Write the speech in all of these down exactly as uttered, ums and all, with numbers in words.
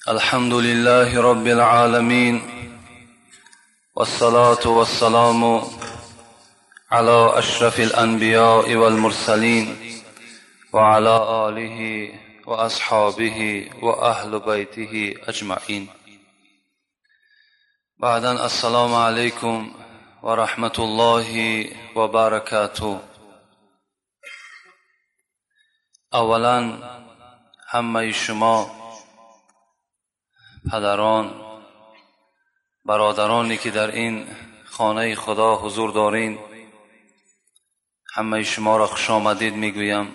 الحمد لله رب العالمين والصلاة والسلام على أشرف الأنبياء والمرسلين وعلى آله وأصحابه وأهل بيته أجمعين. بعداً السلام عليكم ورحمة الله وبركاته. اولاً همه شما پدران، برادرانی که در این خانه خدا حضور دارین، همه شما را خوش آمدید میگویم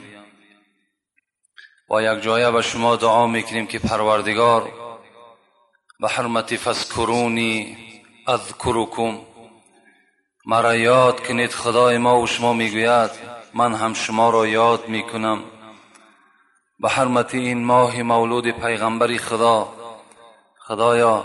و یک جایه به شما دعا میکنیم که پروردگار به حرمت فذکرونی اذکرکم، مرا یاد کنید. خدای ما و شما میگوید من هم شما را یاد میکنم. به حرمت این ماه مولود پیغمبر خدا، خدایا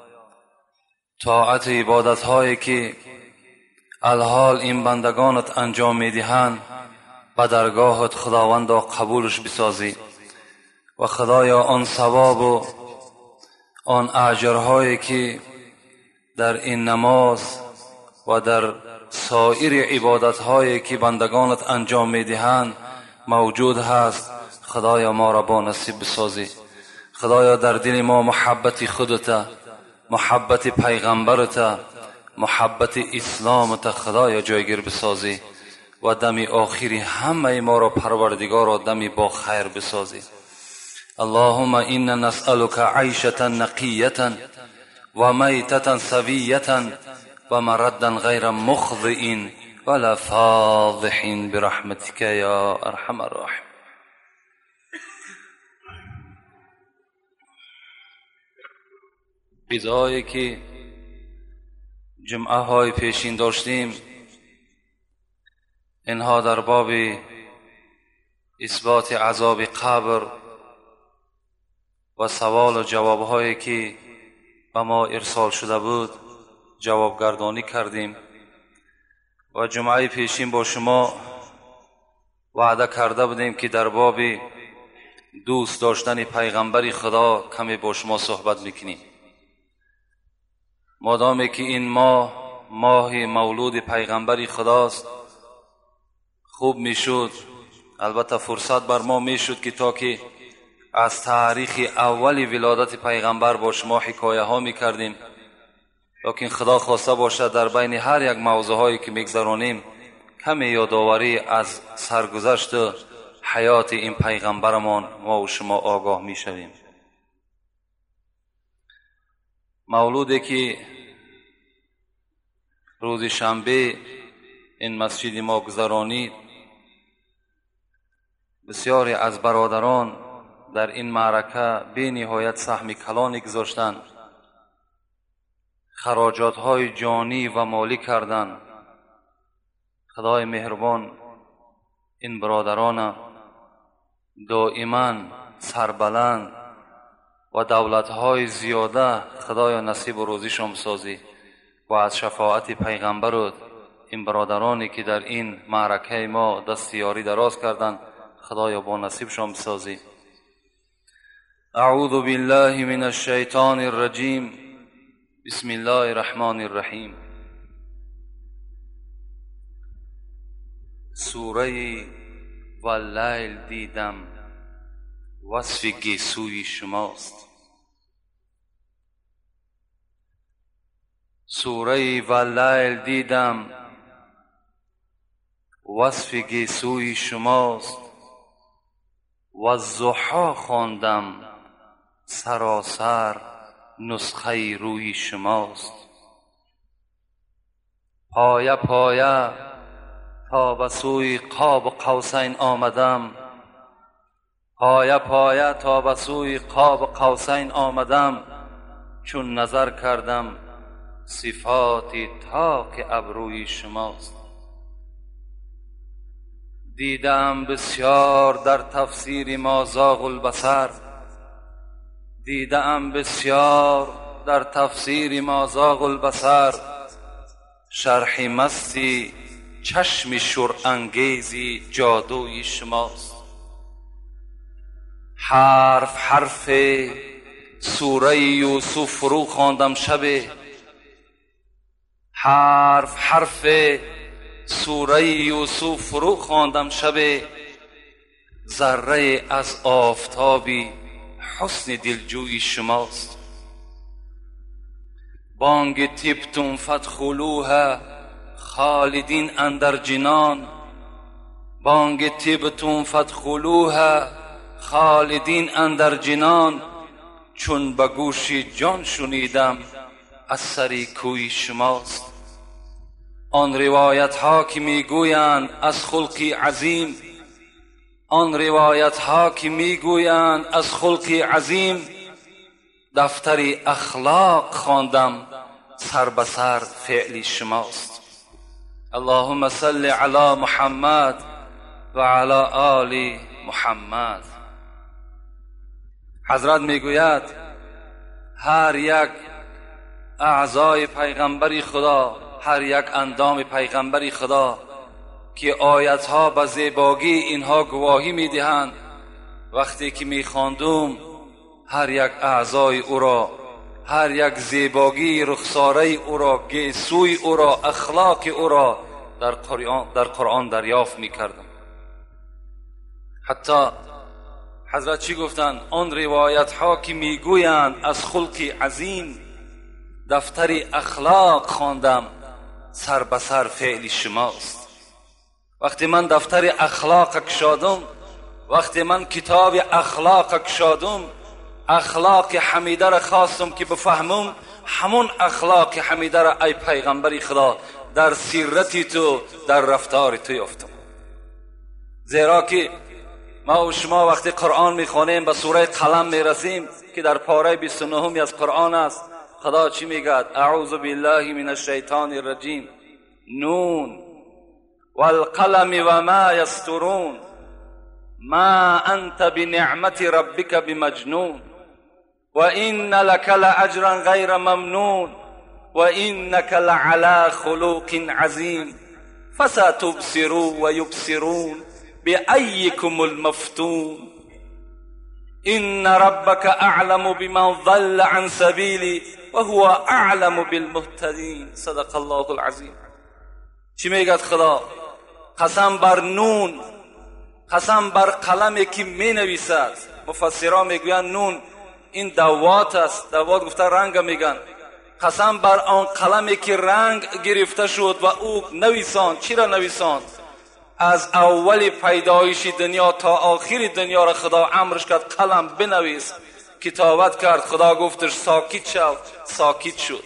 طاعت عبادت هایی که الحال این بندگانت انجام میدهند به درگاهت خداوندا قبولش بسازی و خدایا آن ثواب و آن اجرهایی که در این نماز و در سایر عبادت هایی که بندگانت انجام میدهند موجود هست، خدایا ما را با نصیب بسازی. خدایا در دل ما محبت خودت، محبت پیغمبرت، محبت اسلامت خدایا جایگیر بسازی و دم آخری همه ما را پروردگار دم با خیر بسازی. اللهم انا نسألك عیشة نقیة و میتة سویة و مردا غیر مخضع ولا فاضح برحمتك یا ارحم الراحمین. بدایی که جمعه های پیشین داشتیم، اینها در باب اثبات عذاب قبر و سوال و جواب هایی که به ما ارسال شده بود جوابگردانی کردیم و جمعه پیشین با شما وعده کرده بودیم که در باب دوست داشتن پیغمبر خدا کمی با شما صحبت میکنیم. مادامی که این ماه ماه مولود پیغمبر خداست، خوب میشد، البته فرصت بر ما میشد که تا که از تاریخ اولی ولادت پیغمبر با شما حکایه ها میکردیم، لیکن خدا خواسته باشد در بین هر یک موضوع هایی که میگذرانیم کمی یادآوری از سرگذشت حیات این پیغمبرمان ما و شما آگاه میشویم. مولودی که روز شنبه این مسجد ما گذرانید، بسیاری از برادران در این معرکه بی نهایت سهم کلانی گذاشتند، خراجات های جانی و مالی کردند. خدای مهربان این برادران دائما سربلند و دولت‌های زیاده خدایا نصیب و روزیشان بسازی و از شفاعت پیغمبرت این برادرانی که در این معرکه ما دست یاری دراز کردند خدایا با نصیبشان بسازی. اعوذ بالله من الشیطان الرجیم. بسم الله الرحمن الرحیم. سوره واللیل دیدم وصف گیسوی شماست. سوره واللیل دیدم وصف گیسوی شماست و الضحی خواندم سراسر نسخه روی شماست. پایه پایه تا به سوی قاب قوسین آمدم، پایه پایه تا به سوی قاب قوسین آمدم، چون نظر کردم صفات طاق ابروی شماست. دیدم بسیار در تفسیر ما زاغ البصر، دیدم بسیار در تفسیر ما زاغ البصر، شرح مستی چشم شرانگیزی جادوی شماست. حرف حرف سوره یوسف فرو خواندم شب، حرف حرف سوره یوسف فرو خواندم شب، ذره از آفتابی حسن دلجوی شماست. بانگ تبتم فادخلوها خالدین اندر جنان، بانگ تبتم فادخلوها خالدین اندر جنان، چون به گوش جان شنیدم از سری کوی شماست. آن روایت ها که میگویند از خلقی عظیم، آن روایت ها که میگویند از خلقی عظیم، دفتر اخلاق خواندم سر به سر فعل شماست. اللهم صل علی محمد و علی آل محمد. حضرت میگوید هر یک اعضای پیغمبری خدا، هر یک اندام پیغمبری خدا که آیتها به زیبایی اینها گواهی میدهند، وقتی که میخواندم هر یک اعضای او را، هر یک زیبایی رخساره او را، گیسوی او را، اخلاق او را در قرآن در قرآن دریافت میکردم. حتی حضرت چی گفتند؟ آن روایت ها که میگویند از خلقی عظیم، دفتر اخلاق خواندم سر به سر فعل شماست. وقتی من دفتر اخلاق کشادم، وقتی من کتاب اخلاق کشادم، اخلاق حمیده را خواستم که بفهمم، همون اخلاق حمیده را ای پیغمبری خدا در سیرتی تو، در رفتار تو یافتم. زیرا که ما و شما وقتی قرآن میخوانیم به سوره قلم میرسیم که در پاره بیست و نهم از قرآن است، خدا چی میگد؟ اعوذ بالله من الشیطان الرجیم، نون والقلم و ما یسطرون ما انت بنعمت ربک بمجنون و این لک لاجرا غیر ممنون و اینک لعلی خلق عظیم فستبصروا و یبصرون بأیکم المفتون ان ربک اعلم بمن ضل عن سبیلی و هو اعلم بالمهتدین. صدق الله العظیم. چی میگد خدا؟ قسم بر نون، قسم بر قلمی که می نویسد. مفسران میگویند نون این دوات است، دوات گفته رنگ میگن. قسم بر آن قلمی که رنگ گرفته شد و او نویساند. چی را نویساند؟ از اول پیدایش دنیا تا آخر دنیا را خدا امرش کرد قلم بنویس. کتابت کرد، خدا گفتش ساکت شو، ساکت شد.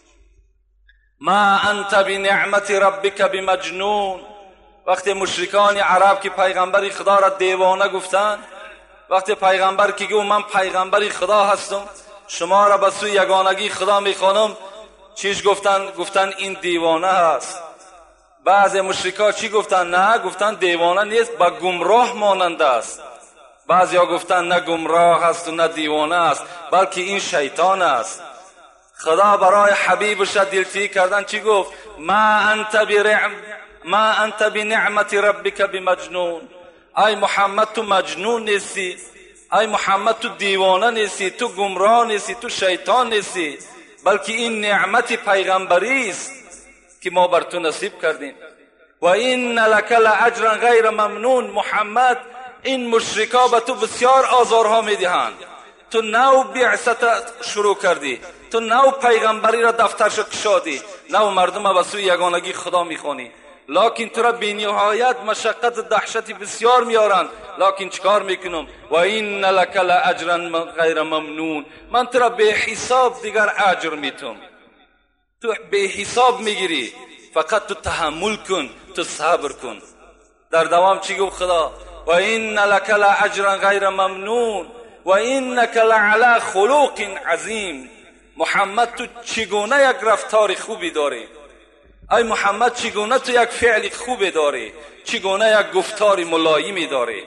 ما انت بنعمت ربک بمجنون. وقتی مشرکان عرب که پیغمبر خدا را دیوانه گفتند، وقتی پیغمبر که گفت من پیغمبر خدا هستم، شما را به سوی یگانگی خدا میخوانم، چیش گفتن؟ گفتن این دیوانه هست. بعض مشرکان چی گفتن؟ نه، گفتن دیوانه نیست، با گمراه مانند است. بعضی ها گفتن نه گمراه است و نه دیوانه است، بلکه این شیطان است. خدا برای حبیبش دلتیی کردن چی گفت؟ ما انت برعم ما انت بنعمت ربک بمجنون. ای محمد تو مجنون نیستی، ای محمد تو دیوانه نیستی، تو گمراه نیستی، تو شیطان نیستی، بلکه این نعمت پیغمبری است که ما بر تو نصیب کردیم. و این لک لاجرا غیر ممنون. محمد این مشرکا به تو بسیار آزارها میدهند. تو نو بعثت شروع کردی، تو نو پیغمبری را دفترش کشادی، نو مردم به سوی یگانگی خدا میخوانی، لکن تو را بینهایت مشقت دهشتی بسیار میارند، لکن چکار میکنم؟ و این لک لاجرا غیر ممنون. من تو را به حساب دیگر اجر میتم، تو به حساب میگیری، فقط تو تحمل کن، تو صبر کن. در دوام چی گفت خدا؟ و این لک لاجرا غیر ممنون و اینک لعلی خلق عظیم. محمد تو چگونه یک رفتار خوبی داری؟ ای محمد چگونه تو یک فعل خوبی داری؟ چگونه یک گفتار ملایمی داری؟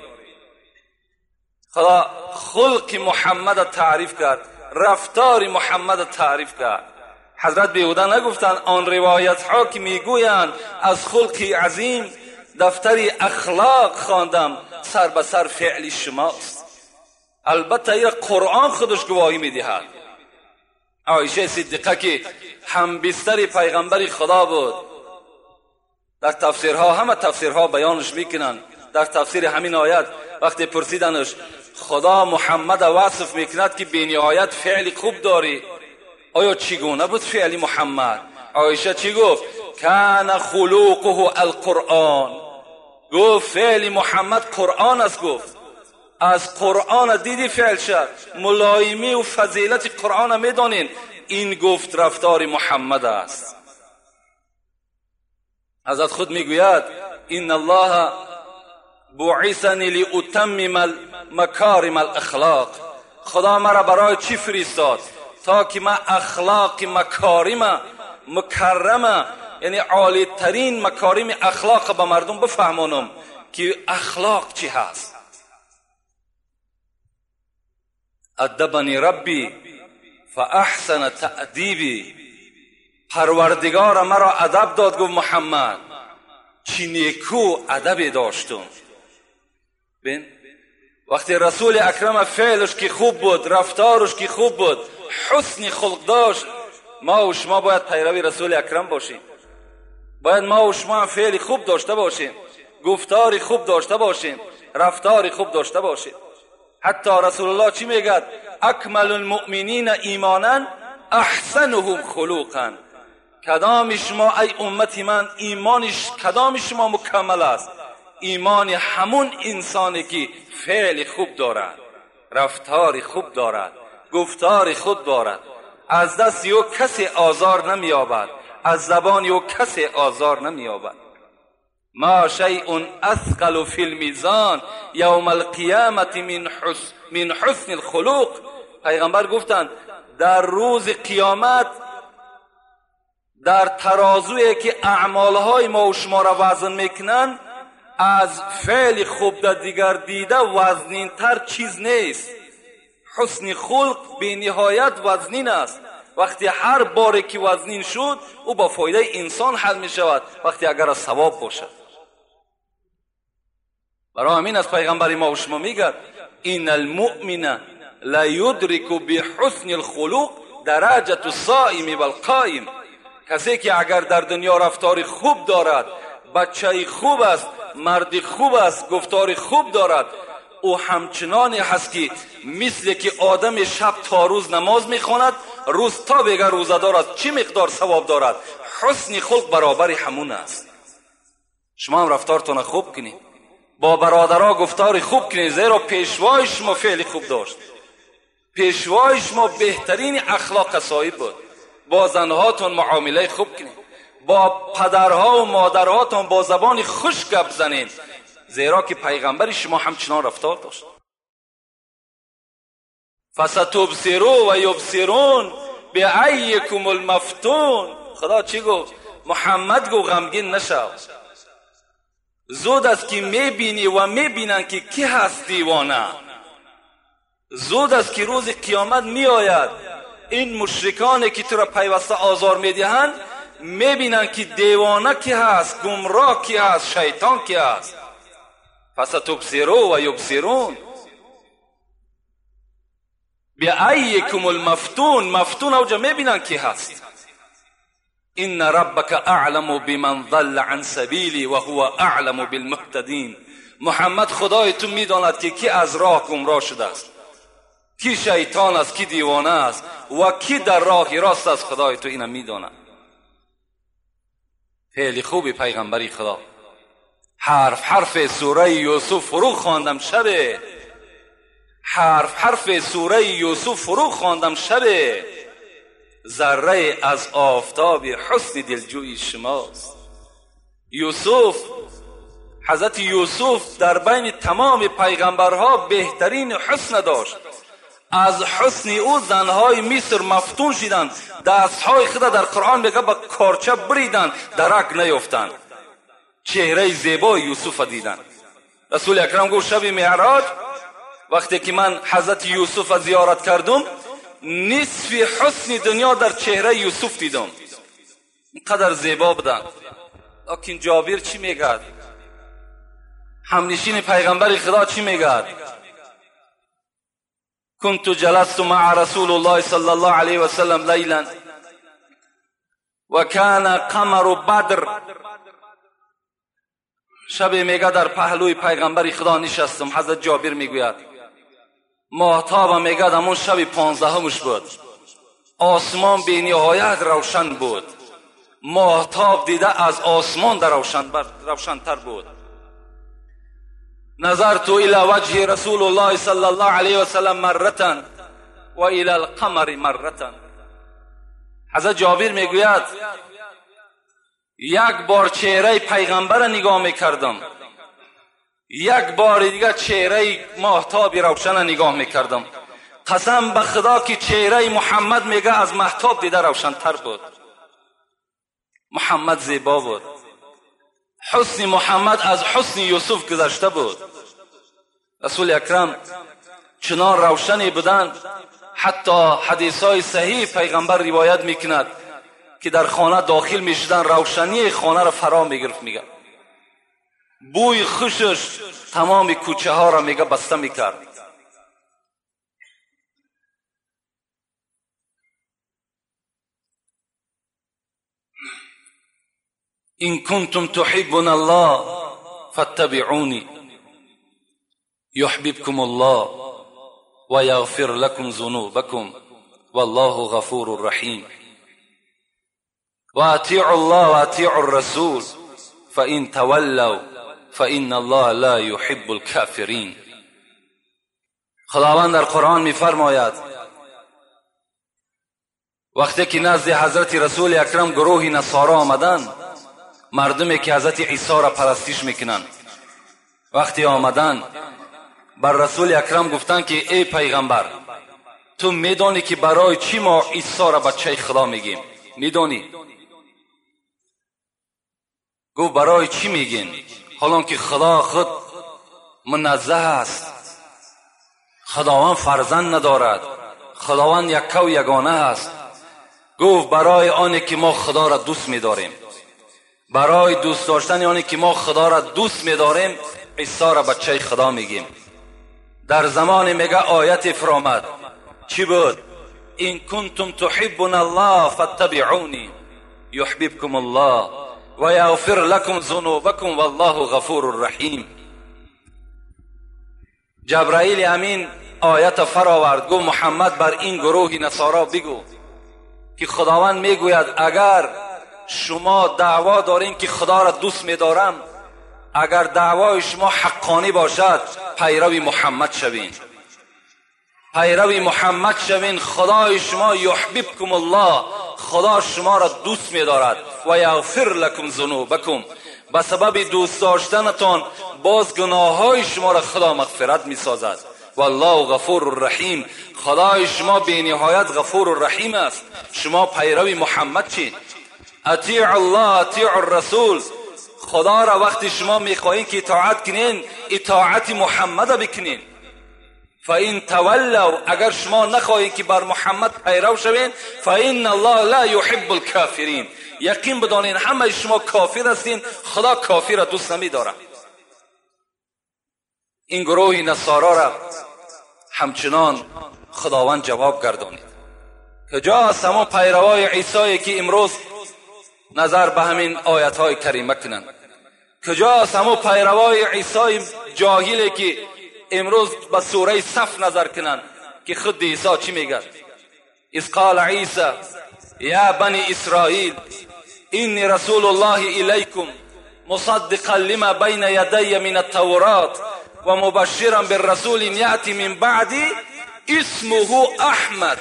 خدا خلق محمد تعریف کرد، رفتار محمد تعریف کرد. حضرت بیهوده نگفتن آن روایت ها که میگویند از خلقی عظیم، دفتر اخلاق خواندم سر به سر فعل شماست. البته این قرآن خودش گواهی میدهد. عایشه صدیقه که هم بستر پیغمبر خدا بود، در تفسیرها همه تفسیرها بیانش میکنن. در تفسیر همین آیت وقتی پرسیدنش خدا محمد وصف میکند که بی‌نهایت فعل خوب داری، آیا چگونه بود فعل محمد؟ عایشه چی گفت؟ کان خلقه القرآن. گفت فعل محمد قرآن است. گفت از قرآن دیدی فعل شد، ملایمی و فضیلت قرآن میدانین، این گفت رفتار محمد است. حضرت خود میگوید ان الله بعثنی لاتمم مکارم الاخلاق. خدا مرا برای چی فرستاد؟ تا که من اخلاق مکارم مکرمه، یعنی عالی ترین مکارم اخلاق به مردم بفهمانم که اخلاق چی هست. ادبنی ربی فاحسن تأدیبی. پروردگار مرا ادب داد. گفت محمد چی نیکو ادب داشتم. ببین وقتی رسول اکرم فعلش که خوب بود، رفتارش که خوب بود، حسن خلق داشت، ما و شما باید پیروی رسول اکرم باشیم. باید ما و شما فعل خوب داشته باشیم، گفتار خوب داشته باشیم، رفتار خوب داشته باشیم. حتی رسول الله چی میگه؟ اکمل المؤمنین ایمانا احسنهم خلقا. کدام شما ای امتی من ایمانش کدام شما مکمل است؟ ایمان همون انسانی که فعل خوب دارد، رفتار خوب دارد، گفتار خوب دارد، از دست یو کسی آزار نمییابد، از زبان یو کسی آزار نمییابد. ما شیء اثقل فی المیزان یوم القیامت من حسن من حسن الخلق. پیغمبر گفتند در روز قیامت در ترازویی که اعمالهای ما و شما را وزن میکنن، از فعل خوب در دیگر دیده وزنین تر چیز نیست. حسن خلق به نهایت وزنین است. وقتی هر باری که وزنین شد او با فایده انسان حل می شود، وقتی اگر از ثواب باشد. برای همین از پیغمبر ما و شما میگه این المؤمن لا یدرک بحسن الخلق درجه الصائم والقائم. کسی که اگر در دنیا رفتار خوب دارد، بچه خوب است، مرد خوب است، گفتار خوب دارد، او همچنانی هست که مثل که آدم شب تا روز نماز میخواند، روز تا بگه روزه دارد، چی مقدار ثواب دارد؟ حسن خلق برابر همون است. شما هم رفتارتون خوب کنید، با برادرها گفتار خوب کنید، زیرا پیشوای شما فعل خوب داشت، پیشوای شما بهترین اخلاق صاحب بود. با زنهاتون معامله خوب کنید، با پدرها و مادرهاتون با زبان خوش گپ زنید، زیرا که پیغمبر شما همچنان رفتار داشت. فستبصروا و یبصرون بأیکم المفتون. خدا چی گفت؟ محمد گفت غمگین نشو، زود است که میبینی و میبینن که کی هست دیوانه. زود است که روز قیامت میآید، این مشرکانی که تو را پیوسته آزار میدهند میبینن که دیوانه کی هست، گمراه کی هست، شیطان کی هست. فستبصروا و یبصرون بأیکم المفتون. مفتون اوجا میبینن کی هست. ان ربک اعلم بمن ضل عن سبیلی و هو اعلم بالمهتدین. محمد خدای تو میداند که کی از راه گمراه شده است، کی شیطان است، کی دیوانه است و کی در راه راست است. خدای تو اینا میداند. فعل خوبی پیغمبری خدا. حرف حرف سوره یوسف فرو خواندم شب، حرف حرف سوره یوسف فرو خواندم شب، ذره از آفتاب حسن دلجوی شماست. یوسف، حضرت یوسف در بین تمام پیغمبرها بهترین حسن داشت. از حسن او زنهای مصر مفتون شدند، دستهای خود در قرآن میگه با کارچه بریدند، درک نیفتند. چهره زیبای یوسف دیدند. رسول اکرم گفت شب معراج وقتی که من حضرت یوسف زیارت کردم، نصف حسن دنیا در چهره یوسف دیدم، اینقدر زیبا بودند. لیکن جابر چی میگه؟ همنشین پیغمبر خدا چی میگه؟ كنت جلست مع رسول الله صلی الله علیه و سلم لیلا و کان قمر بدر. شب میگه در پهلوی پیغمبر خدا نشستم. حضرت جابر میگوید ماهتاب میگه همون شب پانزدهمش بود. آسمان بی نهایت روشن بود. ماهتاب دیده از آسمان در روشن روشنتر بود. نظرت الى وجه رسول الله صلی الله علیه و سلم مرتا و الى القمر مرتا. حضرت جابر میگوید یک بار چهره پیغمبر را نگاه میکردم، یک بار دیگه چهره ماهتاب روشن را نگاه میکردم. قسم به خدا که چهره محمد میگه از ماهتاب دیده روشنتر بود. محمد زیبا بود. حسن محمد از حسن یوسف گذشته بود. رسول اکرم چنان روشنی بودند حتی حدیثهای صحیح پیغمبر روایت میکند که در خانه داخل میشدن روشنی خانه را فرا میگرفت. میگه بوی خوشش تمام کوچه ها را میگه بسته میکرد. این کنتم تحبون الله فاتبعونی یحببکم الله و یغفر لکم ذنوبکم والله غفور رحیم و اطیعوا الله و اطیعوا الرسول فإن تولوا فإن الله لا يحب الكافرین. خداوند در قرآن میفرماید وقتی که نزد حضرت رسول اکرم گروه نصارا آمدند، مردمی که حضرت عیسی را پرستش میکنند، وقتی آمدند بر رسول اکرم گفتند که ای پیغمبر تو میدانی که برای چی ما عیسی را بچه خدا میگیم؟ میدانی؟ گفت برای چی میگین حالان که خدا خود منزه است، خداوند فرزند ندارد، خداوند یک و یگانه است. گفت برای آنی که ما خدا را دوست می‌داریم، برای دوست داشتن آنی که ما خدا را دوست می‌داریم عیسی را بچه خدا میگیم. در زمان میگه آیت فرامد چی بود؟ این کنتم تحبون الله فاتبعونی یحببکم الله و یغفر لکم ذنوبکم والله غفور رحیم. جبرائیل امین آیت فراورد گفت محمد بر این گروه نصارا بگو که خداوند میگوید اگر شما دعوا دارین که خدا را دوست می‌دارم، اگر دعوای شما حقانی باشد پیروی محمد شوین، پیروی محمد شوین. خدای شما یحببکم الله، خدا شما را دوست می‌دارد و یغفر لکم ذنوبکم، به سبب دوست داشتنتان باز گناههای شما را خدا مغفرت می‌سازد. والله غفور رحیم، خدای شما بی نهایت غفور رحیم است. شما پیروی محمد چین. اطیع الله اطیع الرسول، خدا را وقتی شما میخواهید که اطاعت کنین اطاعت محمد بکنین. فإن تولوا، اگر شما نخواهید که بر محمد پیرو شوین، فإن الله لا يحب الكافرین، یقین بدانین همه شما کافر هستین، خدا کافر را دوست نمی‌دارد. این گروه نصارا را همچنان خداوند جواب گردانید. کجا است همون پیروای عیسی که امروز نظر به همین آیت های کریمه کنند؟ کجا است همون پیروای عیسی جاهلی که امروز به سوره صف نظر کنند که خود عیسی چی میگه؟ اذ قال عیسی یا بنی اسرائیل اینی رسول الله الیکم مصدقا لما بین یدی من التورات و مبشرا بالرسول یأتی من بعدی اسمه احمد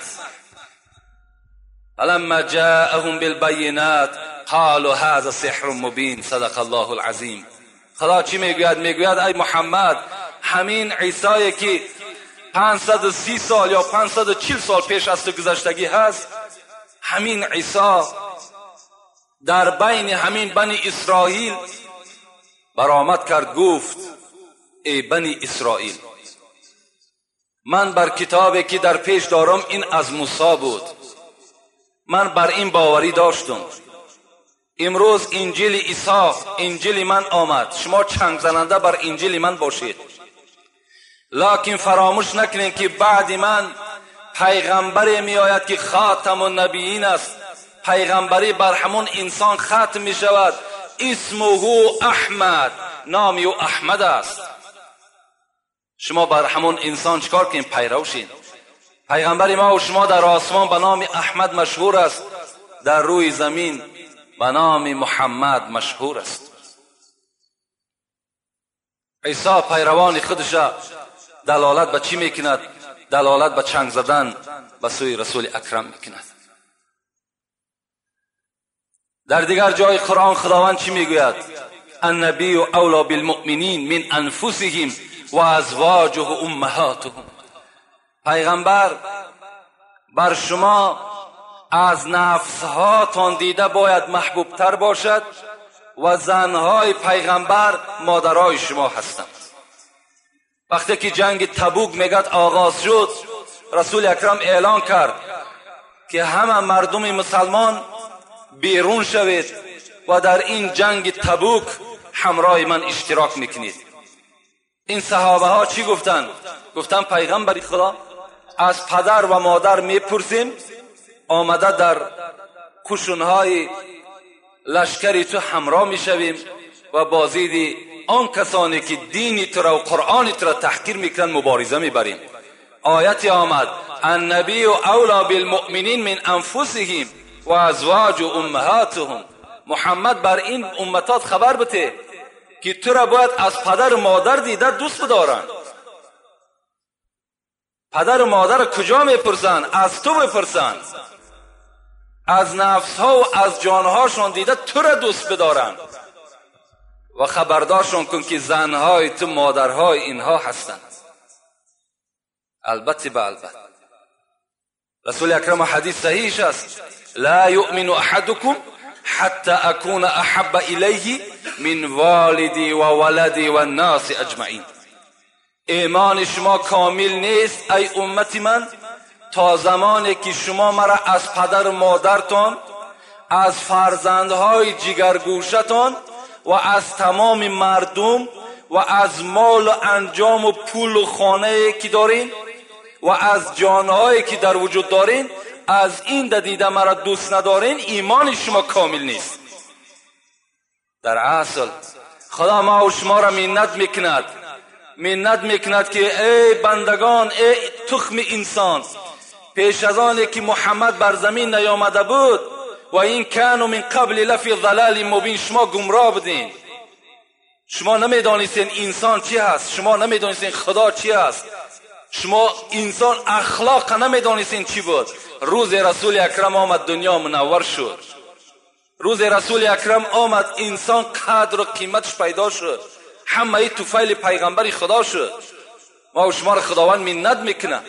فلما جاءهم بالبینات قالوا هذا سحر مبین. صدق الله العظیم. خدا چی میگوید؟ میگوید ای محمد همین عیسی که پانصد و سی سال یا پانصد و چهل سال پیش از تو گذشتگی هست، همین عیسی در بین همین بنی اسرائیل برآمد کرد، گفت ای بنی اسرائیل من بر کتابی که در پیش دارم این از موسی بود، من بر این باوری داشتم. امروز انجیل عیسی، انجیل من آمد، شما چنگ زننده بر انجیل من باشید. لکن فراموش نکنین که بعد من پیغمبری می آید که خاتم النبیین است. پیغمبری بر همون انسان ختم می شود. اسمه احمد، نامی او احمد است. شما بر همون انسان چکار کنین؟ پیرو شین. پیغمبر ما و شما در آسمان به نام احمد مشهور است، در روی زمین به نام محمد مشهور است. عیسی پیروان خودش دلالت به چی میکند؟ دلالت به چنگ زدن به سوی رسول اکرم میکند. در دیگر جای قرآن خداوند چی میگوید؟ النبی اولی بالمؤمنین من انفسهم و ازواجه امهاتهم. پیغمبر بر شما از نفسهاتان دیده باید محبوب تر باشد و زنهای پیغمبر مادرای شما هستند. وقتی که جنگ تبوک میگد آغاز شد، رسول اکرم اعلان کرد که همه مردم مسلمان بیرون شوید و در این جنگ تبوک همراه من اشتراک میکنید. این صحابه ها چی گفتند؟ گفتند پیغمبر خدا، از پدر و مادر میپرسیم، آمده در کشونهای لشکری تو همراه میشویم و بازدید آن کسانی که دین تو را و قرآن تو را تحقیر میکنند مبارزه میبریم. آیت آمد النبی اولی بالمؤمنین من انفسهم و ازواج امهاتهم. محمد بر این امتات خبر بده که تو را باید از پدر و مادر دیده دوست بدارن. پدر و مادر کجا میپرسن؟ از تو بپرسن. از نفسها و از جانهاشون دیده تو را دوست بدارن و خبردارشون کن که زنهای تو مادرهای اینها هستند. البته به البته رسول اکرم حدیث صحیحش است لا یؤمن احدکم حتی اکون احب الیه من والدی و ولدی و الناس اجمعین. ایمان شما کامل نیست ای امت من تا زمانی که شما مرا از پدر و مادرتان، از فرزندهای جگرگوشتان و از تمام مردم و از مال و انجام و پول و خانه که دارین و از جانهایی که در وجود دارین، از این دیده مرا دوست ندارین، ایمان شما کامل نیست. در اصل خدا ما و شما را منت میکند منت میکند که ای بندگان، ای تخم انسان، پیش از آنی که محمد بر زمین نیامده بود و این کانوا من قبل لفی ضلال مبین، شما گمراه بودین. شما نمیدانستین انسان چی هست، شما نمیدانستین خدا چی هست، شما انسان اخلاق نمیدانستین چی بود. روز رسول اکرم آمد دنیا منور شد. روز رسول اکرم آمد انسان قدر و قیمتش پیدا شد. همه ای توفیل پیغمبر خدا شد. ما و شما را خداوند منت میکنه.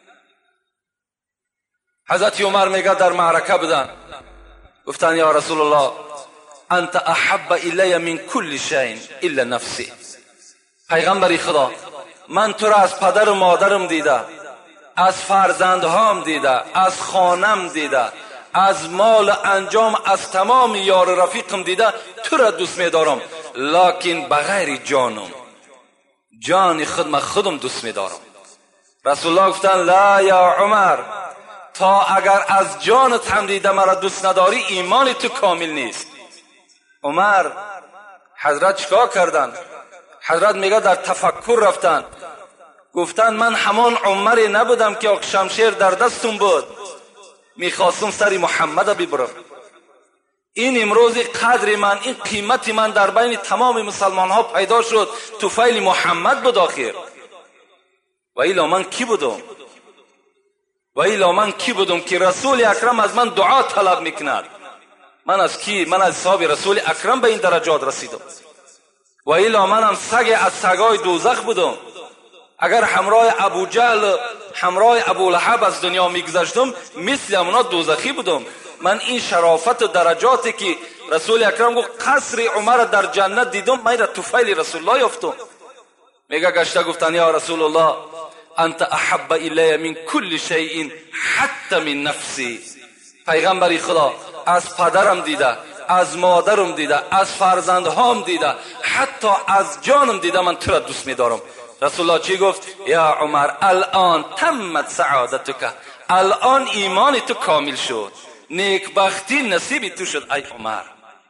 حضرت عمر میگه در معرکه بودن، گفتن یا رسول الله انت احب الی من کل شیء الا نفسی. پیغمبر خدا، من تو را از پدر و مادرم دیده، از فرزندهام دیده، از خانم دیده، از مال و انجام، از تمام یار رفیقم دیده، تو را دوست می‌دارم، لکن بغیر جانم، جان خود من خودم دوست می‌دارم. رسول الله گفتن لا یا عمر، تا اگر از جانت هم دیده مرا دوست نداری ایمان تو کامل نیست. عمر حضرت چیکار کردن؟ حضرت میگه در تفکر رفتن، گفتن من همان عمری نبودم که شمشیر در دستم بود، میخواستم سر محمد ببرم. این امروز قدر من، این قیمت من در بین تمام مسلمان ها پیدا شد، توفیل محمد بود آخر. و ایلا من کی بودم؟ و ایلا من کی بودم که رسول اکرم از من دعا طلب میکند؟ من از کی؟ من از صحاب رسول اکرم به این درجات رسیدم. و ایلا منم سگ از سگای دوزخ بودم. اگر همراه ابو جهل، همراه ابو لهب از دنیا میگذشتم، مثل اونا دوزخی بودم. من این شرافت و درجاتی که رسول اکرم گفت قصر عمر در جنت دیدم، من را توفیل رسول الله یافتم. میگه گشته گفتن یا رسول الله انت احب الی من کل شیء حتی من نفسی. پیغمبر خدا، از پدرم دیده، از مادرم دیده، از فرزندهام دیده، حتی از جانم دیده من تو را دوست می‌دارم. رسول الله چی گفت؟ یا عمر الان تمت سعادتک، الان ایمان تو کامل شد، نیکبختی نصیب تو شد ای عمر.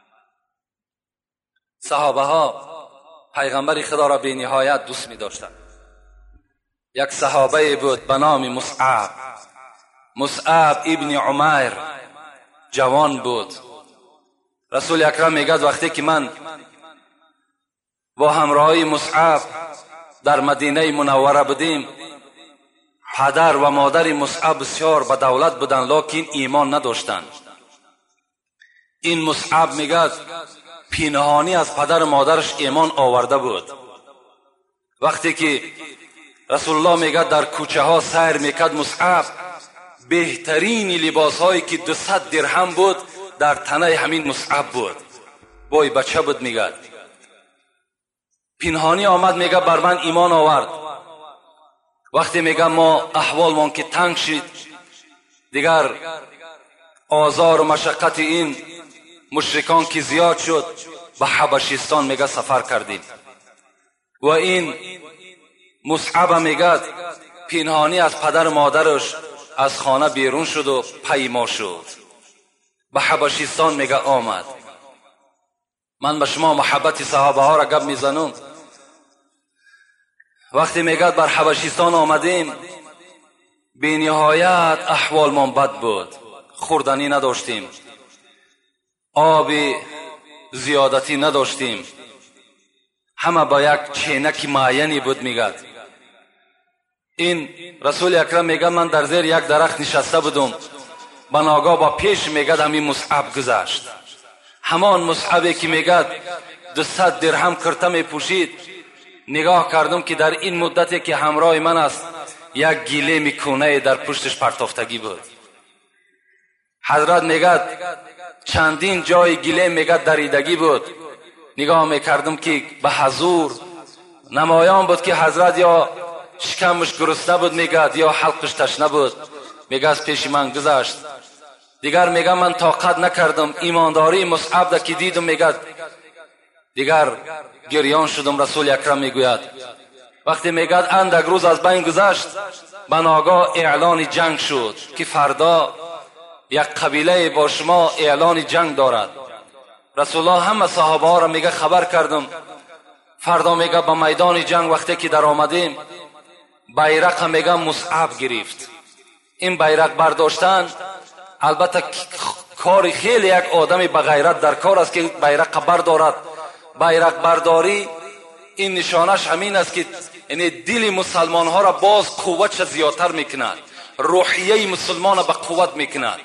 صحابه ها پیغمبر خدا را به نهایت دوست می داشتند. یک صحابه بود به نام مصعب. مصعب ابن عمیر جوان بود. رسول اکرم میگد وقتی که من با همراهی مصعب در مدینه منوره بودیم، پدر و مادر مصعب بسیار با دولت بودند لکن ایمان نداشتند. این مصعب میگد پنهانی از پدر مادرش ایمان آورده بود. وقتی که رسول الله میگد در کوچه ها سیر میکرد مصعب، بهترین لباس هایی که دویست درهم بود در تنه همین مصعب بود. بای بچه بود میگد. پنهانی آمد میگه بر من ایمان آورد. وقتی میگه ما احوالمان که تنگ شد، دیگر آزار و مشقت این مشرکان که زیاد شد، به حبشستان میگه سفر کردیم. و این مصعب میگه پنهانی از پدر مادرش از خانه بیرون شد و پیما شد، به حبشستان میگه آمد. من به شما محبت صحابه ها را گپ میزنم. وقتی میگه بر حبشستان آمدیم، بی نهایت احوال من بد بود، خوردنی نداشتیم، آب زیادتی نداشتیم، همه با یک چینک معینی بود. میگه این رسول اکرم میگه من در زیر یک درخت نشسته بودم، به ناگاه با پیش میگه همین مصعب گذشت. همان مصعبی که میگه دویست درهم کرته میپوشید. نگاه کردم که در این مدتی که همراه من است یک گیله میکونه در پشتش پرتافتگی بود. حضرت میگه چندین جای گیله میگه دریدگی بود. نگاه میکردم که به حضور نمایان بود که حضرت یا شکمش گرسنه بود میگه یا حلقش تشنه بود. میگه از پیش من گذشت. دیگر میگه من طاقت نکردم، ایمانداری مصعب را که دیدم میگه دیگر گریان شدم. رسول اکرم میگوید وقتی میگه اندک روز از بین گذشت، به ناگاه اعلان جنگ شد که فردا یک قبیله با شما اعلان جنگ دارد. رسول الله همه صحابه ها را میگه خبر کردم. فردا میگه با میدان جنگ وقتی که در آمدیم، بیرق میگه مصعب گرفت. این بیرق برداشتن البته کار خیلی یک آدمی به غیرت در کار است که بیرق بردارد. بیرق برداری این نشانش همین است که یعنی دل مسلمان ها را باز قوت زیادتر میکند، روحیه مسلمان را به قوت میکند.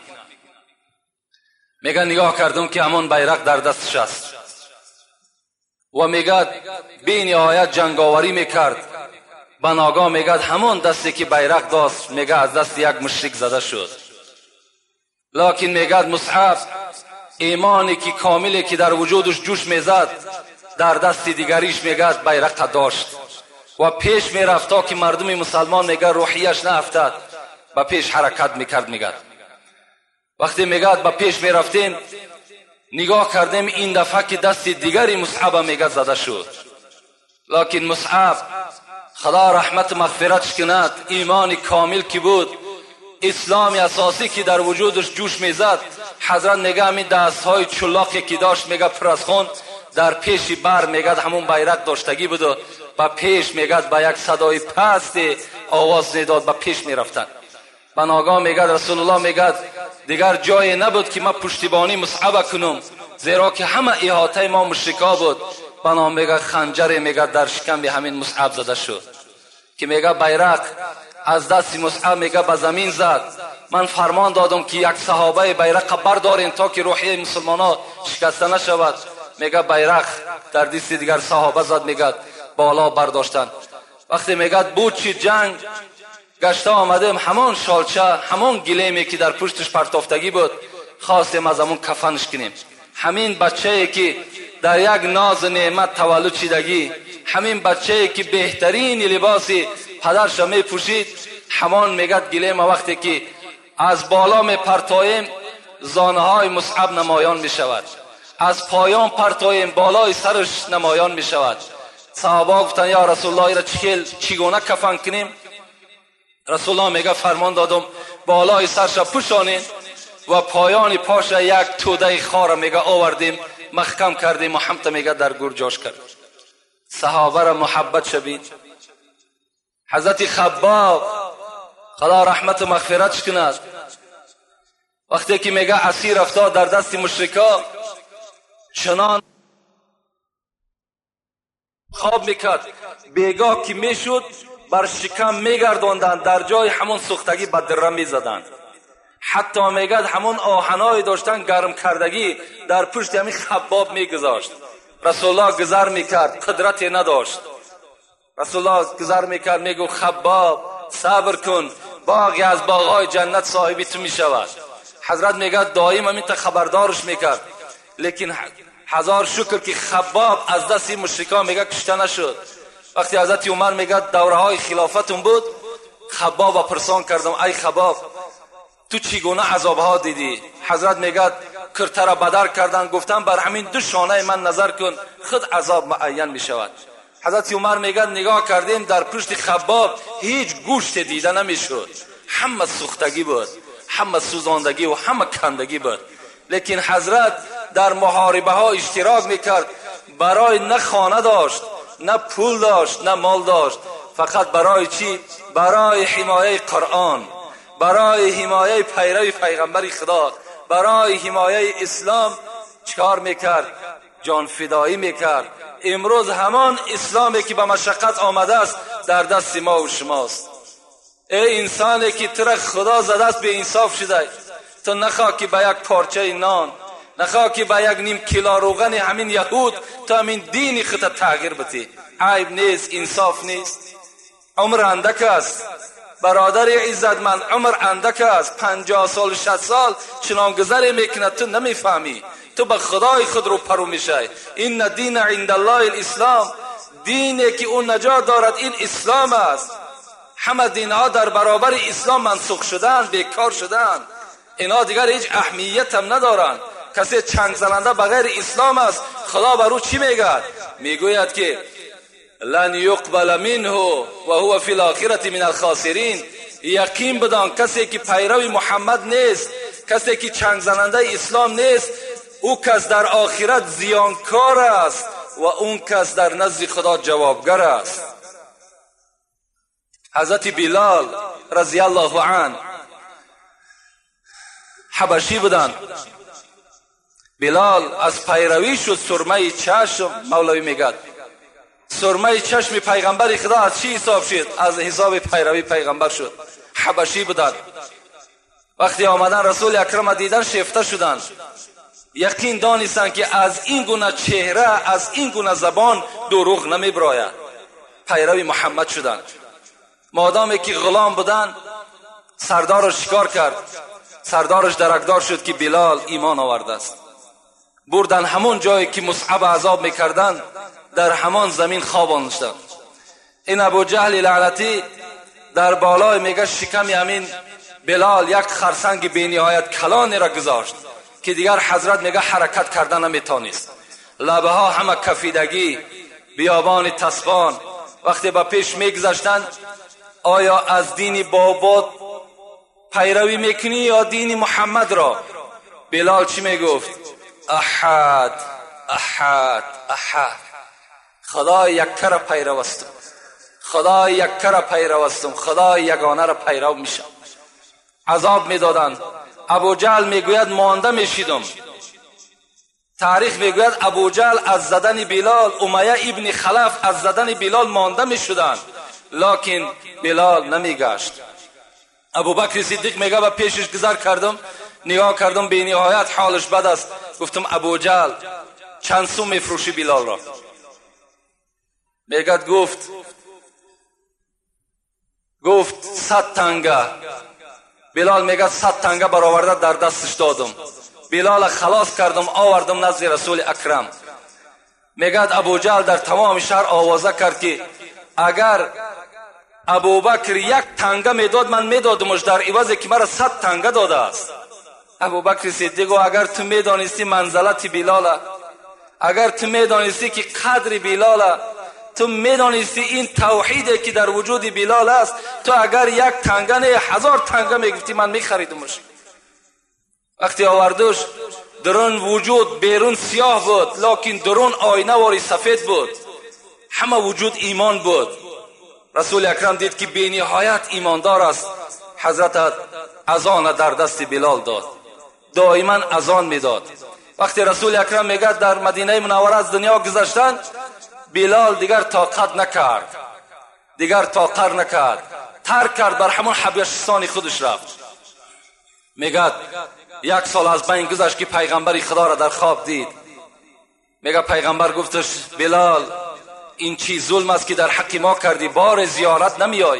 میگه نگاه کردم که همان بیرق در دستش است و میگه بی نهایت جنگاوری میکرد. به ناگاه میگه همان دستی که بیرق داشت میگه از دست یک مشرک زده شد. لکن میگه مصعب ایمانی که کاملی که در وجودش جوش میزد در دست دیگریش میگه بیرق داشت و پیش میرفت تا که مردم مسلمان میگه روحیش نافتاد، با پیش حرکت میکرد. میگه وقتی میگه با پیش میرفتیم، نگاه کردیم این دفعه که دست دیگری مصعب میگه زده شد. لکن مصعب خدا رحمت مغفرتش کند، ایمان کامل که بود، اسلام اساسی که در وجودش جوش میزد، حضرت میگه همین دست های چلاقی که داشت میگه پر از خون در پیش بر میگه همون بیرق داشتگی بود و با پیش میگه با یک صدای پست آواز میداد با پیش میرفتن. به ناگاه میگه رسول الله میگه دیگر جای نبود که ما پشتیبانی مصعب کنم، زیرا که همه احاطه ما مشرکا بود. به نام میگه خنجر میگه در شکم همین مصعب زده شد که میگه بیرق از دست مصعب میگه به زمین زد. من فرمان دادم که یک صحابه بیرق بردارین تا که روحیه مسلمان ها شکسته نشود. میگه بیرق در دست دیگر صحابه زد، میگه بالا برداشتن. وقتی میگه بود چی جنگ گشته آمدیم، همان شالچه همان گلیمی که در پشتش پرتافتگی بود خواستیم از همون کفنش کنیم. همین بچه‌ای که در یک ناز نعمت تولد شدگی، همین بچه‌ای که بهترین لباسی پدرش می پوشید، همان میگه گلیم وقتی که از بالا می پرتاییم زانه های مصعب نمایان می شود. از پایان پرتویم بالای سرش نمایان می شود. صحابه گفتن یا رسول الله را چگونه کفن کنیم؟ رسول الله میگه فرمان دادم بالای سرش پوشانین و پایان پاش یک توده خار میگه آوردیم محکم کردیم و همت میگه در گور جاش کرد. صحابه را محبت شبید. حضرت خباب خدا رحمت و مغفرتش کند، وقتی که میگه اسیر افتاد در دست مشرکا، چنان خواب میکرد بیگاه که میشد بر شکم میگرداندن، در جای همون سوختگی به دره میزدن. حتی میگد همون آهنای داشتن گرم کردگی در پشت همین خباب میگذاشت. رسول الله گذر میکرد، قدرتی نداشت. رسول الله گذر میکرد میگو خباب صبر کن، باغی از باغهای جنت صاحبی تو میشود. حضرت میگه دائم همین تا خبردارش میکرد، لیکن هزار شکر که خباب از دست مشرکان میگه کشته نشد. وقتی حضرت عمر میگه دوره های خلافتون بود، خباب پرسان کردم ای خباب تو چگونه عذاب ها دیدی؟ حضرت میگه کرته را بدر کردن، گفتن بر همین دو شانه من نظر کن خود عذاب معین میشود. حضرت عمر میگه نگاه کردیم در پشت خباب هیچ گوشت دیده نمیشد، همه سوختگی بود، همه سوزاندگی و همه کندگی بود. لیکن حضرت در محاربه ها اشتراک میکرد، برای نه خانه داشت، نه پول داشت، نه مال داشت، فقط برای چی؟ برای حمایه قرآن، برای حمایه پیروی پیغمبر خدا، برای حمایه اسلام چکار میکرد؟ جان فدایی میکرد. امروز همان اسلامی که به مشقت آمده است در دست ما و شماست. ای انسانی که ترک خدا زده است به انصاف شده، تو نخواه که به یک پارچه نان، نخواه که به یک نیم کیلو روغن همین یهود تو همین دین خود تغییر بدی. عیب نیست، انصاف نیست. عمر اندک است برادر عزتمند، عمر اندک است. پنجاه سال شصت سال چنان گذری میکنه تو نمیفهمی، تو به خدای خود رو پرو میشه. این دین عند الله الاسلام، دینی که اون نجات دارد این اسلام است. همه دینها در برابر اسلام منسوخ شدن، بیکار شدن، اینا دیگر هیچ اهمیت هم ندارن. کسی چنگ زننده بغیر اسلام است، خدا بر او چی میگه؟ میگوید که لن یقبل منه و هو فی الاخرة من الخاسرین. یقین بدان کسی که پیرو محمد نیست، کسی که چنگ زننده اسلام نیست، او کس در آخرت زیانکار است و اون کس در نزد خدا جوابگر است. حضرت بلال رضی الله عنه حبشی بودن. بلال از پیروی شد سرمه چشم، مولوی میگد سرمه چشم پیغمبر خدا از چی حساب شد؟ از حساب پیروی پیغمبر شد. حبشی بودن. وقتی آمدن رسول اکرم دیدن شیفته شدن، یقین دانستن که از این گونه چهره، از این گونه زبان دروغ نمیبراید. پیروی محمد شدن. مادامی که غلام بودن، سردارش شکار کرد، سردارش درکدار شد که بلال ایمان آورده است. بردن همون جایی که مصعب عذاب میکردن، در همان زمین خواباندشتن. این ابو جهل لعنتی در بالای میگه شکم همین بلال یک خرسنگ بی نهایت کلانی را گذاشت که دیگر حضرت میگه حرکت کردن نمیتونست. لبه ها همه کفیدگی، بیابان تسبان. وقتی با پیش میگذشتن، آیا از دین بابات پیروی میکنی یا دین محمد را؟ بلال چی میگفت؟ احد احد احد، خدا یکه را پیرو استم، خدا یکه را پیرو استم، خدا یگانه را پیرو میشم. عذاب میدادند. ابو جهل میگوید مانده میشیدم. تاریخ میگوید ابو جهل از زدن بلال، امیه ابن خلف از زدن بلال مانده میشدند، لکن بلال نمیگشت. ابو بکر صدیق میگه با پیشش گذر کردم، نگاه کردم به نهایت حالش بد است. گفتم ابو جهل چند سوم میفروشی بلال را؟ میگد گفت گفت صد تنگه. بلال میگه صد تنگه برآورده در دستش دادم. بلال خلاص کردم آوردم نزد رسول اکرم. میگد ابو جهل در تمام شهر آوازه کرد که اگر ابو بکر یک تنگه میداد من میدادمش در عوضی که مرا صد تنگه داده است. ابوبکر صدیق گفت اگر تو میدانستی منزلت بلال، اگر تو میدانستی که قدر بلال، تو میدانستی این توحیدی که در وجود بلال است، تو اگر یک تنگه نه هزار تنگه میگفتی من میخریدمش. وقتی آوردوش درون وجود بیرون سیاه بود، لکن درون آینه واری سفید بود، همه وجود ایمان بود. رسول اکرم دید که بی نهایت ایماندار است. حضرت اذان در دست بلال داد، دائما اذان میداد. وقتی رسول اکرم میگه در مدینه منوره از دنیا گذشتن، بلال دیگر طاقت نکرد، دیگر طاقت نکرد، ترک کرد، بر همون حبشستان خودش رفت. میگه یک سال از بین گذشت که پیغمبر خدا را در خواب دید. میگه پیغمبر گفتش بلال این چی ظلم است که در حق ما کردی، بار زیارت نمیای؟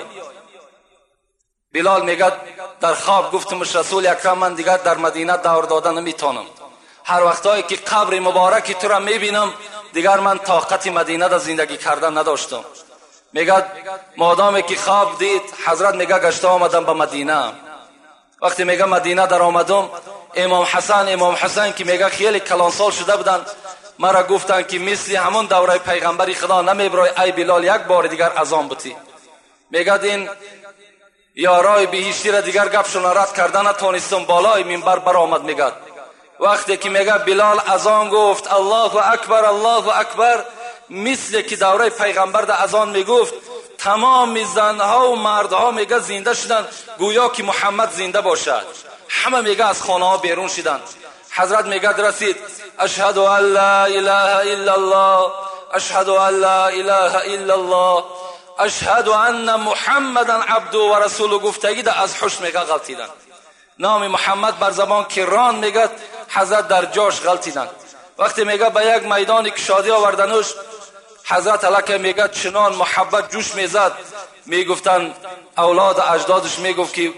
بلال میگه در خواب گفتمش رسول اکرم من دیگر در مدینه دور دادن نمیتونم، هر وقتایی که قبر مبارک تو را میبینم دیگر من طاقت مدینه در زندگی کردن نداشتم. میگه مادامی که خواب دید حضرت میگه گشته آمدم به مدینه. وقتی میگه مدینه در آمدم، امام حسن امام حسن که میگه خیلی کلان سال شده بودن، مرا گفتن که مثل همون دوره پیغمبری خدا نمیبرای ای بلال یک بار دیگر اذان بتی. میگه این یارای بهشتی را دیگر گپشون رد کردن نتونستم، بالای منبر بر آمد. میگه وقتی که میگه بلال اذان گفت الله اکبر الله اکبر، مثل که دوره پیغمبر در اذان میگفت، تمام زنها و مردها میگه زنده شدن، گویا که محمد زنده باشد. همه میگه از خانه ها بیرون شدن. حضرت میگه رسید اشهد ان لا اله الا الله، اشهد ان لا اله الا الله، اشهد ان محمدا عبده و رسوله. گفتگی از حش میگه غلطیدن، نام محمد بر زبان کران میگه حضرت در جاش غلطیدن. وقتی میگه به یک میدانی که شادی آوردنش، حضرت علاکه میگه چنان محبت جوش میزد، میگفتن اولاد اجدادش میگفت که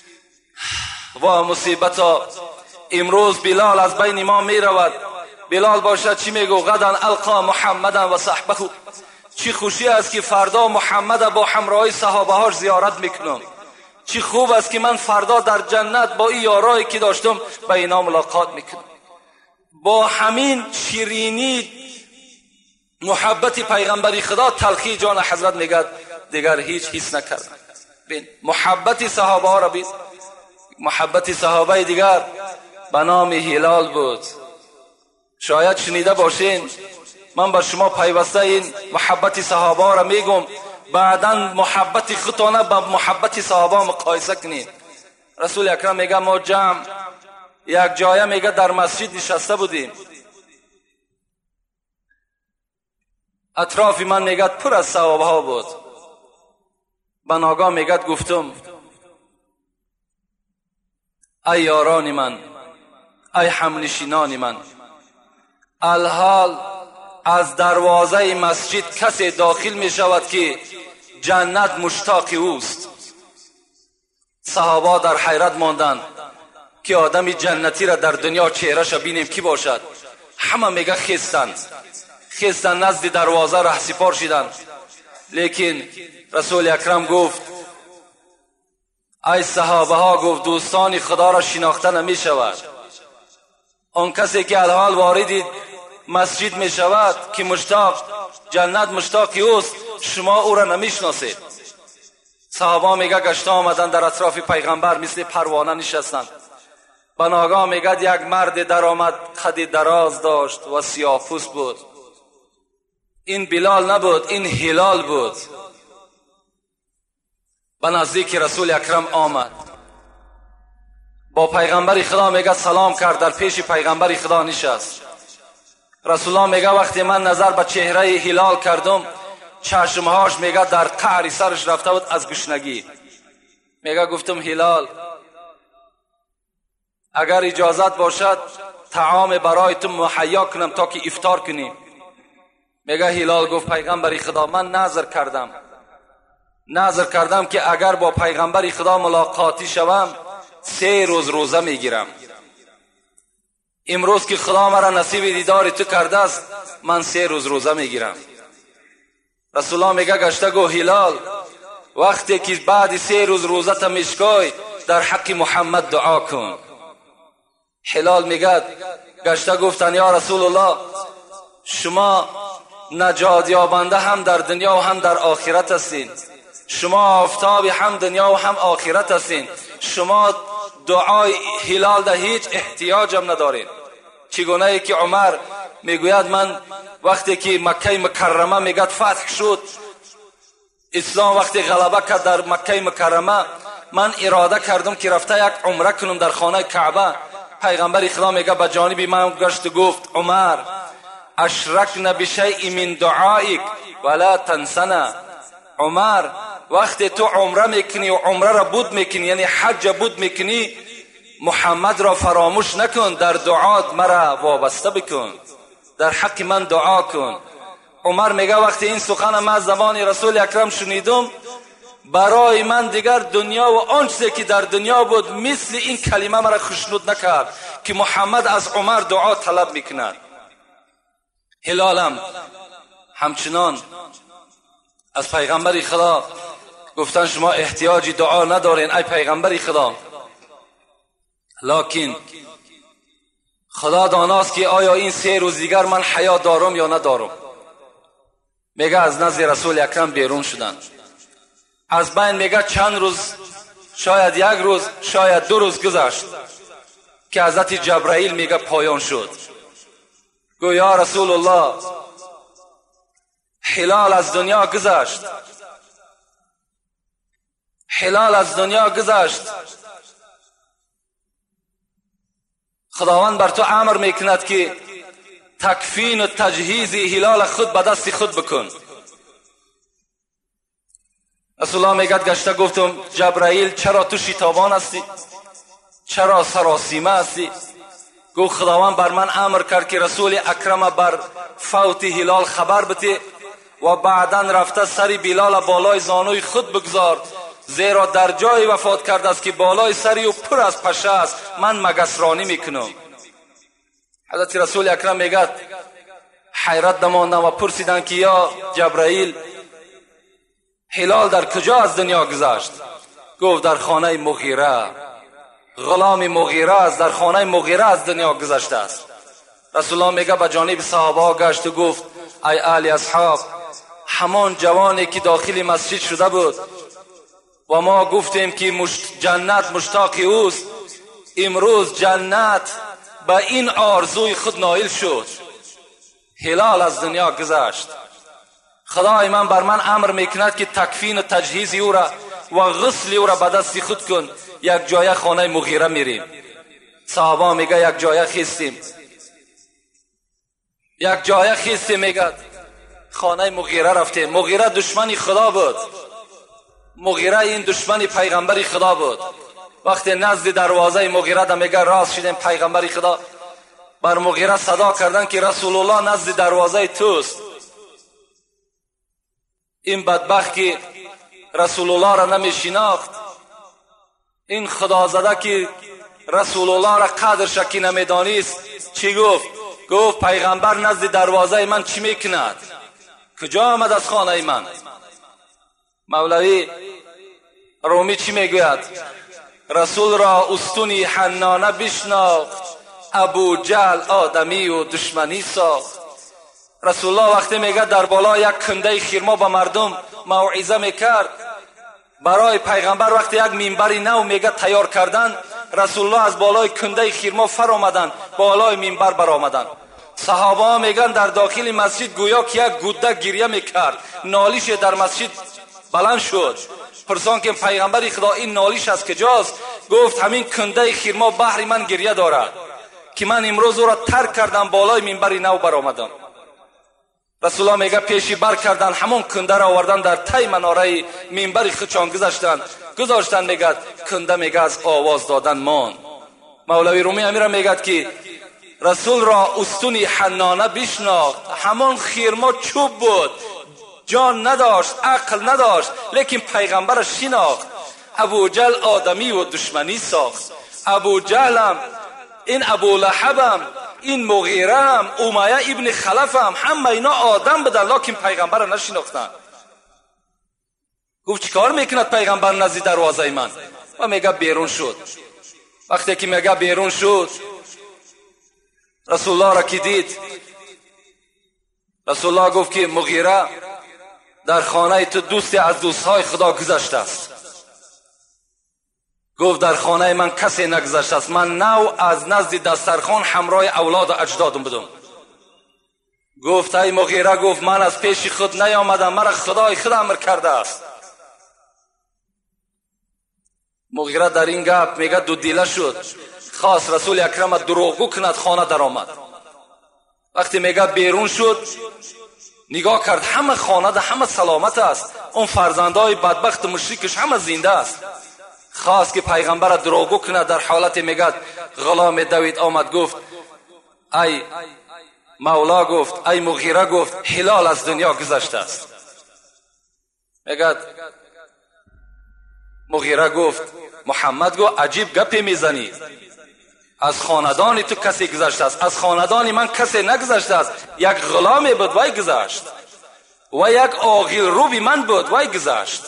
وا مصیبتا، امروز بلال از بین ما میرود. بلال باشد چی میگو؟ غدا القا محمدا و صحبه، چی خوشی است که فردا محمد با همراهی صحابه هاش زیارت میکنم، چی خوب است که من فردا در جنت با این یارایی که داشتم با اینا ملاقات میکنم. با همین شیرینی محبت پیغمبری خدا تلخی جان حضرت میگه دیگر هیچ حس نکردن. بین محبت صحابه ها را بین، محبت صحابه دیگر به نام هلال بود. شاید شنیده باشین، من با شما پیوسته این محبت صحابه ها را میگم، بعداً محبت خودتانه با محبت صحابه مقایسه کنید. رسول اکرم میگه ما جمع یک جایه میگه در مسجد نشسته بودیم، اطراف من میگه پر از صحابه ها بود. به ناگاه میگه گفتم ای یاران من، ای همنشینان من، الحال از دروازه مسجد کسی داخل می شود که جنت مشتاق اوست. صحابه در حیرت ماندند که آدمی جنتی را در دنیا چهرهش بینیم کی باشد. همه میگه خستند خستند نزد دروازه رهسپار شدند. لیکن رسول اکرم گفت ای صحابه ها، گفت دوستان خدا را شناخته نمی شود. آن کسی که الحال واردی مسجد می شود که مشتاق جنت مشتاق اوست، شما او را نمی شناسید. صحابه میگه گشته آمدن در اطراف پیغمبر مثل پروانه نشستند. به ناگاه میگه یک مرد در آمد، قد دراز داشت و سیاه‌پوست بود. این بلال نبود، این هلال بود. به نزدیک رسول اکرم آمد، با پیغمبر خدا میگه سلام کرد، در پیش پیغمبر خدا نشست. رسول الله میگه وقتی من نظر به چهره هلال کردم، چشمهاش میگه در قعر سرش رفته بود از گشنگی. میگه گفتم هلال اگر اجازت باشد طعام برای تو مهیا کنم تا که افطار کنیم. میگه هلال گفت پیغمبر خدا من نظر کردم نظر کردم که اگر با پیغمبر خدا ملاقاتی شوم سه روز روزه میگیرم. امروز که خدا مرا نصیب دیدار تو کرده است، من سه روز روزه میگیرم. رسول الله میگه گشته گو هلال وقتی که بعد سه روز روزه تا میشکای در حق محمد دعا کن. هلال میگه گشته گفتن یا رسول الله شما نجات یابنده هم در دنیا و هم در آخرت هستین، شما آفتابی هم دنیا و هم آخرت هستین، شما دعای هلال ده هیچ احتیاجم ندارین. چگونه ای که عمر میگوید من وقتی که مکه مکرمه میگد فتح شد، اسلام وقتی غلبه کرد در مکه مکرمه، من اراده کردم که رفته یک عمره کنم در خانه کعبه. پیغمبر خدا میگه به جانب من گشت گفت عمر اشرکنا بشیء من دعائک ولا تنسنا. عمر وقتی تو عمره میکنی و عمره را بود میکنی یعنی حج بود میکنی، محمد را فراموش نکن، در دعات مرا وابسته بکن، در حق من دعا کن. عمر میگه وقتی این سخن من از زبان رسول اکرم شنیدم، برای من دیگر دنیا و آن چیزی که در دنیا بود مثل این کلمه مرا خوشنود نکرد که محمد از عمر دعا طلب میکند. هلالم همچنان از پیغمبر خدا گفتن شما احتیاجی دعا ندارین ای پیغمبر خدا، لکن خدا داناست که آیا این سه روز دیگر من حیا دارم یا ندارم. میگه از نزد رسول اکرم بیرون شدن، از بین میگه چند روز، شاید یک روز شاید دو روز گذشت که حضرت جبرائیل میگه پایان شد. گو یا رسول الله هلال از دنیا گذشت، هلال از دنیا گذشت، خداوند بر تو امر میکند که تکفین و تجهیز هلال خود به دست خود بکن. رسول الله میگه گشته گفتم جبرائیل چرا تو شتابان هستی، چرا سراسیمه هستی؟ گفت خداوند بر من امر کرد که رسول اکرم بر فوت هلال خبر بده و بعدا رفته سری بلال بالای زانوی خود بگذار، زیرا در جای وفات کرده است که بالای سری و پر از پشه است، من مگسرانی میکنم. حضرت رسول اکرم میگه حیرت نماندم و پرسیدن که یا جبرائیل هلال در کجا از دنیا گذشت؟ گفت در خانه مغیره، غلام مغیره است، در خانه مغیره از دنیا گذشته است. رسول الله میگه به جانب صحابه گشت و گفت ای اهل اصحاب، همان جوانی که داخل مسجد شده بود و ما گفتیم که مشت جنت مشتاق اوست، امروز جنت به این آرزوی خود نائل شد، هلال از دنیا گذشت. خدای من بر من امر میکند که تکفین و تجهیز او را و غسل او را به دست خود کن. یک جای خانه مغیره میریم، صحابه میگه یک جای خیستیم، یک جای خیستیم، میگه خانه مغیره رفتیم. مغیره دشمنی خدا بود، مغیره این دشمنی پیغمبری خدا بود. وقتی نزد دروازه مغیره ده میگه راست شدیم پیغمبری خدا، بر مغیره صدا کردن که رسول الله نزد دروازه توست. این بدبخت که رسول الله را نمی شناخت، این خدا زده که رسول الله را قدر شکی نمی دانست، چی گفت؟ گفت پیغمبر نزد دروازه من چی میکند؟ کجا آمد از خانه من؟ مولوی رومی چی میگوید؟ رسول را استونی حنانه بشناخت، ابو جهل آدمی و دشمنی ساخت. رسول الله وقتی میگه در بالا یک کنده خرما به مردم موعظه میکرد، برای پیغمبر وقتی یک منبری نو میگه تیار کردن، رسول الله از بالای کنده خرما فر آمدن، بالای منبر بر آمدن. صحابه ها میگن در داخل مسجد گویا که یک گوده گریه میکرد، نالیش در مسجد بلند شد. پرسان که پیغمبر خدا این نالیش از کجاست؟ گفت همین کنده خرما بحر من گریه دارد که من امروز او را ترک کردم، بالای منبری نو بر آمدم. رسول الله میگه پیشی بر کردن، همون کنده را آوردن در تی مناره منبر خودشان گذاشتن گذاشتن میگه کنده میگه از آواز دادن مان. مولوی رومی امیر میگه که رسول را استونی حنانه بشناخت، همون خرما چوب بود، جان نداشت، عقل نداشت، لیکن پیغمبر شناخت. ابو جهل آدمی و دشمنی ساخت. ابو جهلم، این ابو لهبم، این مغیرم، امیه ابن خلفم، همه اینا آدم بدن لیکن پیغمبر را نشناختن. گفت چیکار میکند پیغمبر نزد دروازه من؟ و میگه بیرون شد. وقتی که میگه بیرون شد، رسول الله را که دید، رسول الله گفت که مغیره در خانه تو دوستی از دوستهای خدا گذشته است. گفت در خانه من کسی نگذشته است، من نو از نزد دسترخوان همراه اولاد و اجدادم بودم. گفت ای مغیره، گفت من از پیش خود نیامدم، مرا خدای خود امر کرده است. مغیره در این گپ میگه دو دیله شد، خواست رسول اکرم دروغگو کند، خانه در آمد. وقتی میگه بیرون شد نگاه کرد، همه خانه ده همه سلامت است، اون فرزندای بدبخت مشرکش همه زنده است. خواست که پیغمبر دروغگو کند، در حالت میگه غلام دوید آمد گفت ای مولا، گفت ای مغیره، گفت هلال از دنیا گذشته است. میگه مغیره گفت محمد گفت عجیب گپی میزنی، از خاندان تو کسی گذشته است، از خاندان من کسی نگذشته است. یک غلامی بود وای گذشت و یک عاقل روبی من بود وای گذشت.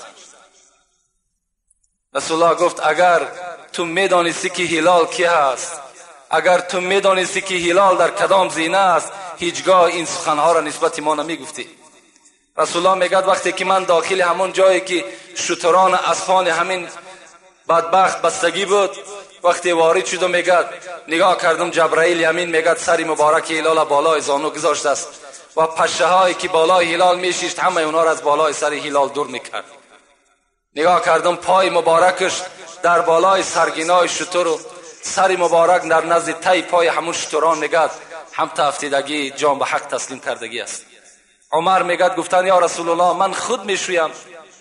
رسول الله گفت اگر تو میدانستی که هلال کی هست، اگر تو میدانستی که هلال در کدام زینه است، هیچگاه این سخنها را نسبت ما نمیگفتی. رسول الله میگه وقتی که من داخل همون جایی که شتران اسفان همین بدبخت بستگی بود، وقتی وارد شدم میگه نگاه کردم جبرائیل یمین میگه سری مبارک هلال بالای زانو گذاشته است و پشه هایی که بالای هلال میشیشت همه اونا را از بالای سر هلال دور میکرد. نگاه کردم پای مبارکش در بالای سرگینای شتر و سری مبارک در نزد تی پای همون شتران میگه هم تفتیدگی جان به حق تسلیم کردگی است. عمر میگه گفتن یا رسول الله من خود میشویم،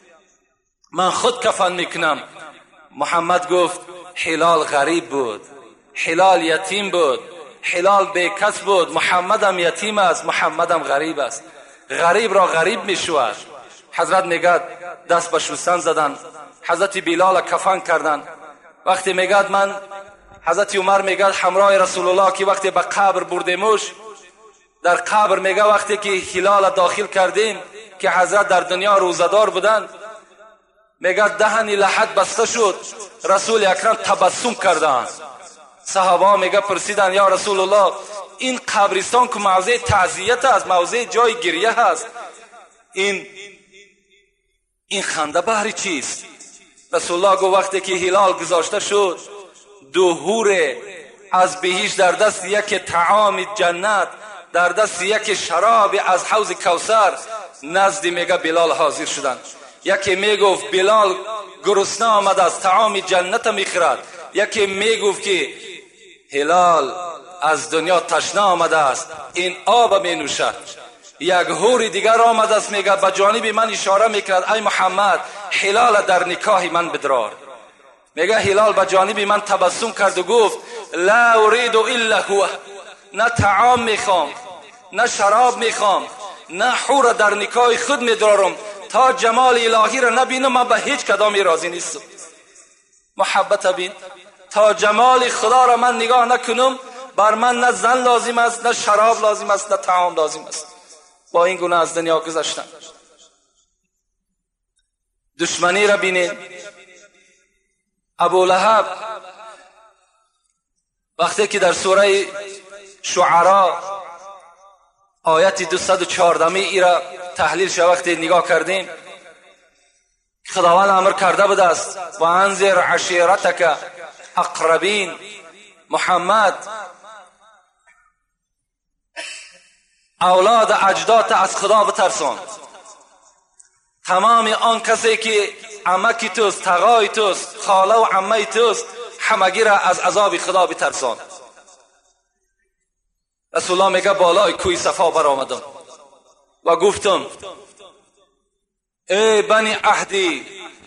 من خود کفن میکنم. محمد گفت هلال غریب بود، هلال یتیم بود، هلال بیکس بود، محمد هم یتیم است، محمد هم غریب است. غریب را غریب میشود. حضرت میگه دست به شستن زدن، حضرت بلال کفن کردن. وقتی میگه من حضرت عمر میگه همراه رسول الله که وقتی به قبر بردیمش، در قبر میگه وقتی که هلال داخل کردیم که حضرت در دنیا روزدار بودن، میگه دهنی لحد بسته شد، رسول اکرم تبسم کردند. صحابه میگه پرسیدن یا رسول الله این قبرستان که موضع تعزیت است، موضع جای گریه هست، این این خنده بهر چیست؟ رسول الله گفت وقتی که هلال گذاشته شد، دو حور از بهشت در دست یک طعام جنت، در دست یک شراب از حوض کوثر نزد میگه بلال حاضر شدند. یکی میگفت بلال گرسنه آمده است طعام جنت میخورد، یکی میگفت که هلال از دنیا تشنه آمده است این آب می نوشد. یک حور دیگر آمده است میگه به جانب من اشاره میکرد ای محمد هلال در نکاح من بدرار. میگه هلال به جانب من تبسم کرد و گفت لا اريد الا هو، نه طعام میخوام، نه شراب میخوام، نه حور در نکاح خود میدارم، تا جمال الهی را نبینم من به هیچ کدامی راضی نیستم. محبت بین، تا جمال خدا را من نگاه نکنم بر من نه زن لازم است، نه شراب لازم است، نه طعام لازم است. با این گونه از دنیا گذشتن. دشمنی را بینید. ابو لهب وقتی که در سوره شعرا آیت دویست و چهارده ای را تحلیل شد وقتی نگاه کردیم، خداوند امر کرده بود است و انذر عشیرتک اقربین. محمد اولاد اجداد از خدا بترسان. تمام آن کسی که عمکی توست، تقای توست، خاله و عمه توست، همگی را از عذاب خدا بترسان. رسول الله میگه بالای کوی صفا برآمدم و گفتم ای بنی عهدی،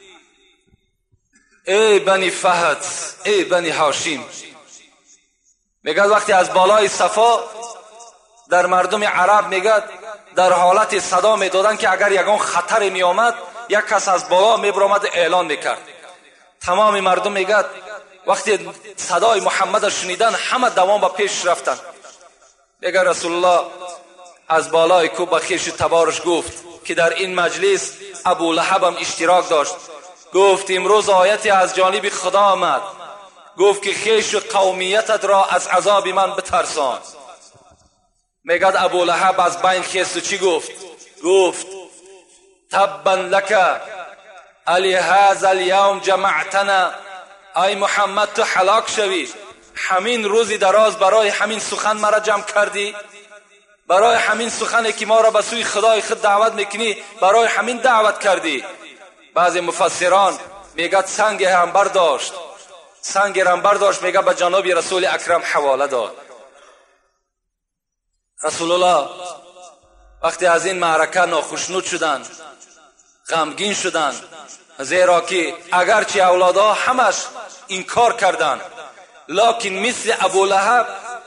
ای بنی فهد، ای بنی هاشم. میگه وقتی از بالای صفا در مردم عرب میگه در حالت صدا میدادن که اگر یگان خطر می آمد یک کس از بالا میبرامد اعلان میکرد. تمام مردم میگه وقتی صدای محمد شنیدن همه دوام به پیش رفتن. میگه رسول الله از بالای کوه به خویش تبارش گفت که در این مجلس ابو لهب هم اشتراک داشت. گفت امروز آیتی از جانب خدا آمد، گفت که خویش و قومیتت را از عذاب من بترسان. میگد ابولهب از بین خیست و چی گفت؟ گفت تبا لک علی هذا الیوم جمعتنا. ای محمد تو هلاک شوی، همین روزی دراز برای همین سخن مرا جمع کردی، برای همین سخنی که ما را به سوی خدای خود دعوت میکنی برای همین دعوت کردی. بعضی مفسران میگد سنگ هم برداشت، سنگ هم برداشت میگه به جناب رسول اکرم حواله داد. رسول الله وقتی از این معرکه ناخشنود شدند، غمگین شدند، زیرا که اگرچه اولادها همش انکار کردند لکن مثل ابولهب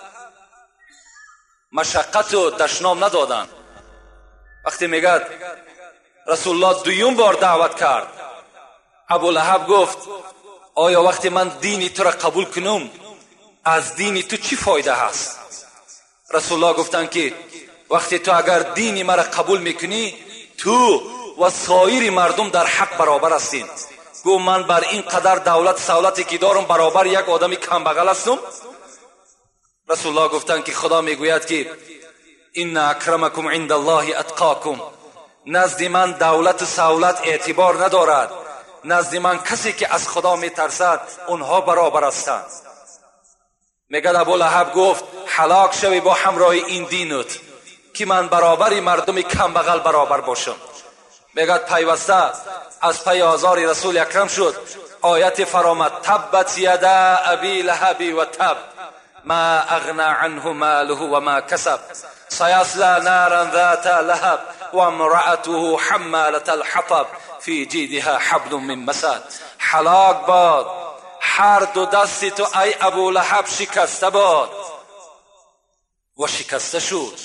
مشقت و دشنام ندادند. وقتی میگد رسول الله دویم بار دعوت کرد، ابولهب گفت آیا وقتی من دینی تو را قبول کنم از دینی تو چی فایده هست؟ رسول الله گفتند که وقتی تو اگر دینی مرا قبول میکنی تو و سایر مردم در حق برابر هستین. گو من بر این قدر دولت سهولتی که دارم برابر یک آدمی کم بغل هستم؟ رسول الله گفتند که خدا میگوید که ان اکرمکم عند الله اتقاکم. نزد من دولت و سهولت اعتبار ندارد، نزد من کسی که از خدا میترسد اونها برابر هستند. میگد ابولهب گفت هلاک شوی با همراه این دینت که من برابری مردم کم بغل برابر باشم. میگد پیوسته از پی آزار رسول اکرم شد آیت فرامد تبت یدا ابی لهب و تب ما اغنى عنه ماله و ما کسب سیصلی نارا ذات لهب و امرأته حمالة الحطب فی جیدها حبل من مسد. هلاک باد هر دو دستی تو ای ابولهب شکسته باد. و شکسته شد.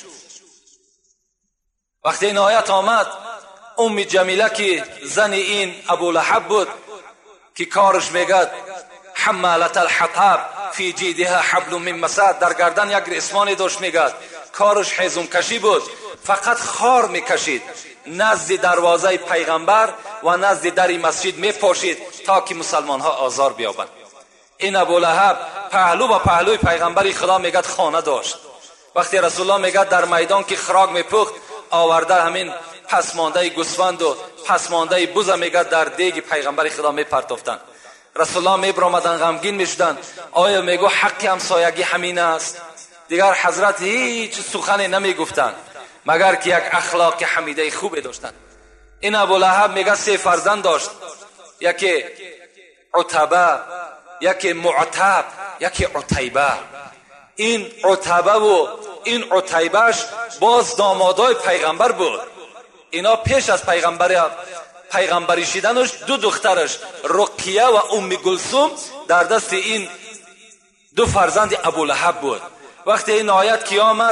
وقتی این آیت آمد ام جمیله که زن این ابولهب بود که کارش میگد حمالة الحطب فی جیدها حبل من مسد، در گردن یک ریسمانی داشت، میگد کارش هیزم کشی بود، فقط خار میکشید، نزد دروازه پیغمبر و نزد در مسجد میپاشید تا که مسلمان ها آزار بیابند. این ابولهب پهلو با پهلوی پیغمبر خدا میگد خانه داشت. وقتی رسول الله میگد در میدان که خراگ میپخت آورده همین پسمانده گوسفند و پسمانده بز میگد در دیگ پیغمبر خدا میپرتافتند. رسول الله میبرامدن غمگین میشدند. آیا میگو حق همسایگی همین است؟ دیگر حضرت هیچ سخنی نمیگفتند مگر که یک اخلاق حمیده خوبی داشتند. این ابولهب میگه سه فرزند داشت، یکی عتبه، یکی معتب، یکی عتیبه. این عتبه و این عتیبهش باز دامادای پیغمبر بود. اینا پیش از پیغمبر پیغمبری شدنش دو دخترش رقیه و ام گلثوم در دست این دو فرزند ابولهب بود. وقتی این آیت کی آمد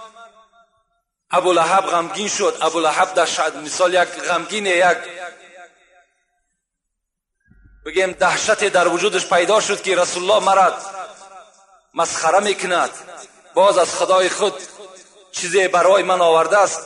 ابولهب غمگین شد. ابولهب در شاید مثال یک غمگین یک بگیم دهشت در وجودش پیدا شد که رسول الله مرا مسخره میکند، باز از خدای خود چیزی برای من آورده است.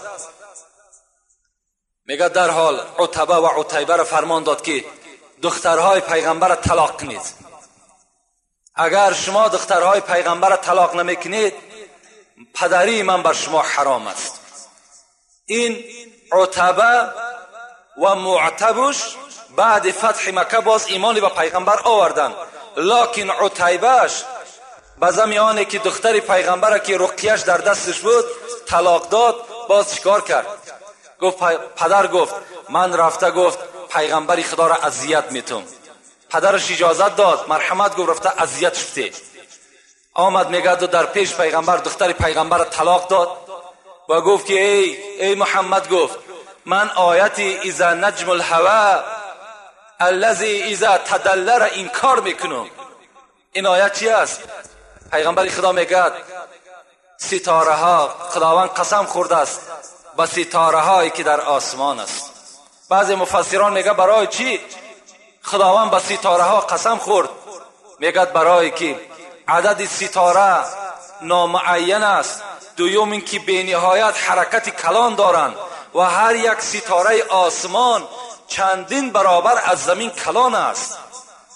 میگه در حال عتبه و عتیبه را فرمان داد که دخترهای پیغمبر را طلاق کنید. اگر شما دخترهای پیغمبر را طلاق نمیکنید پدری من بر شما حرام است. این عتبه و معتبش بعد فتح مکه باز ایمانی به پیغمبر آوردن، لکن عتیبهش به زمانی که دختر پیغمبر که رقیهش در دستش بود طلاق داد، باز چیکار کرد؟ گفت پدر گفت من رفته گفت پیغمبری خدا را اذیت میتم. پدرش اجازت داد، مرحمت گفت رفته اذیت شده. آمد میگه در پیش پیغمبر دختر پیغمبر را طلاق داد و گفت که ای ای محمد گفت من آیتی اذا نجم الهوا الذي اذا تدلى را انکار میکنم. این آیت چی است؟ پیغمبر خدا میگه ستاره ها خداوند قسم خورده است با ستاره هایی که در آسمان است. بعضی مفسران میگه برای چی خداوند با ستاره ها قسم خورد؟ میگه برای که عدد ستاره نامعین است، دوم این که به نهایت حرکت کلان دارند و هر یک ستاره آسمان چندین برابر از زمین کلان است.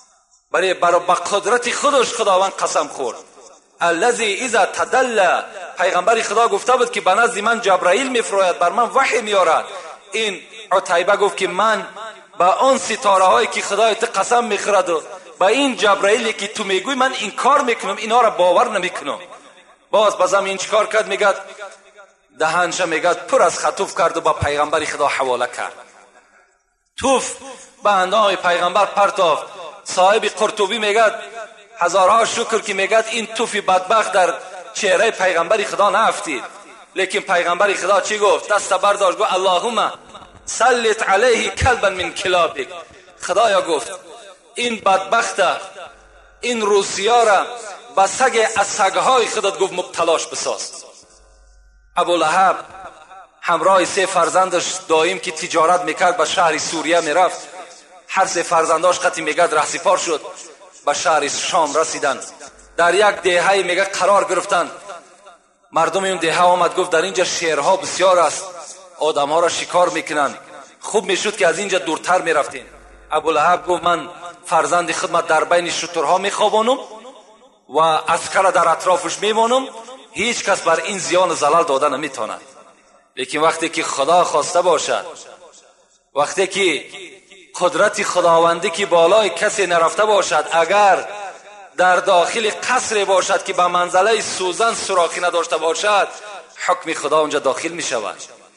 برای با قدرت خودش خداوند قسم خورد. الذی اذا تدلی، پیغمبر خدا گفته بود که به نزد من جبرائیل میفراید، بر من وحی میارد. این عتیبه گفت که من با آن ستاره هایی که خدای تو قسم میخورد و با این جبرائیلی که تو میگوی من این کار میکنم، اینا را باور نمیکنم. باز بازم این چیکار کرد؟ میگد دهنش میگد پر از خطوف کرد و با پیغمبر خدا حواله کرد. توف به اندام پیغمبر پرتافت. صاحب قرطبی میگد هزارها شکر که میگد این توف بدبخت در چهره پیغمبر خدا نافتید. لیکن پیغمبر خدا چی گفت؟ دست برداشت گفت اللهم سلط علیه کلبا من کلابک. خدایا گفت این بدبخت، این روسیا را به سگ از سگهای خودت گفت مبتلاش بساز. ابولهب همراه سه فرزندش دائم که تجارت میکرد به شهر سوریه میرفت. هر سه فرزنداش قطعی میگد رهسپار شد، به شهر شام رسیدند. در یک دهه میگه قرار گرفتند. مردم اون دهه آمد گفت در اینجا شیرها بسیار است، آدمها را شکار میکنند، خوب میشد که از اینجا دورتر میرفتین. ابولهب گفت من فرزند خدمت در بین شترها میخوابانم و عسکر در اطرافش میمانم، هیچ کس بر این زیان زلال داده نمیتواند. لیکن وقتی که خدا خواسته باشد، وقتی که قدرت خداوندی که بالای کسی نرفته باشد، اگر در داخل قصر باشد که به منزله سوزن سوراخی نداشته باشد، حکم خدا اونجا داخل می شود.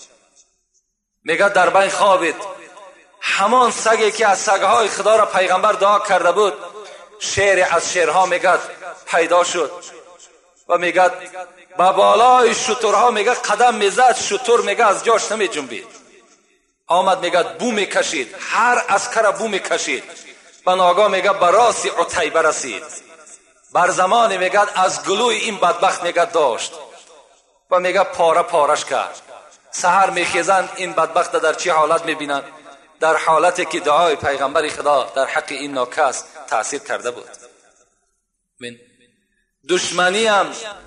میگه در بین خوابید همان سگی که از سگهای خدا را پیغمبر دعا کرده بود، شیر از شیرها میگه پیدا شد و میگه با بالای شترها میگه قدم میزد، شتر میگه از جاش نمی جنبید. آمد میگه بو میکشید، هر عسکر بو میکشید. به ناگاه میگه به راس عتیبه رسید. بر زمان میگه از گلوی این بدبخت میگه داشت و میگه پاره پارش کرد. سحر میخیزند این بدبخت در چی حالت میبینند؟ در حالتی که دعای پیغمبر خدا در حق این ناکس تأثیر کرده بود. من دشمنی هم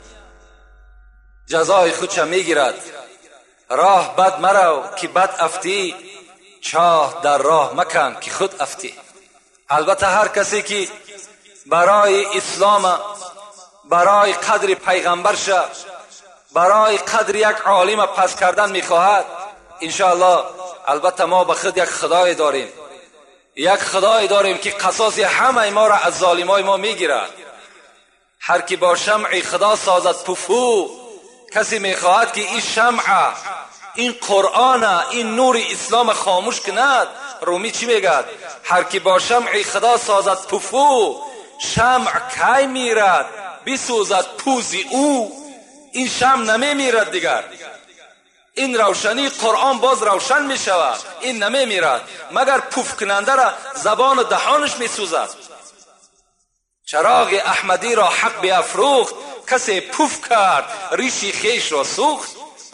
جزای خودش میگیرد. راه بد مرو که بد افتی، چاه در راه مکن که خود افتی. البته هر کسی که برای اسلام، برای قدر پیغمبرش، برای قدر یک عالم پس کردن میخواهد، انشاءالله البته ما به خود یک خدای داریم، یک خدای داریم که قصاص همه ما را از ظالمای ما میگیرد. هر کی با شمع خدا سازد پفو، کسی میخواهد که این شمع، این قرآن، این نور اسلام خاموش کند، رومی چی میگد؟ هر کی با شمع خدا سازد پفو، شمع کی میرد بسوزد پوزی او. این شمع نمیمیرد دیگر، این روشنی قرآن باز روشن میشود، این نمیمیرد مگر پف کننده را زبان و دهانش میسوزد. چراغ احمدی را حق بیافروخت، کسی پف کرد ریشی خیش را سوخت.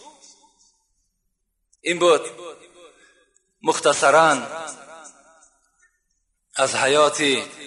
این بود مختصراً از حیات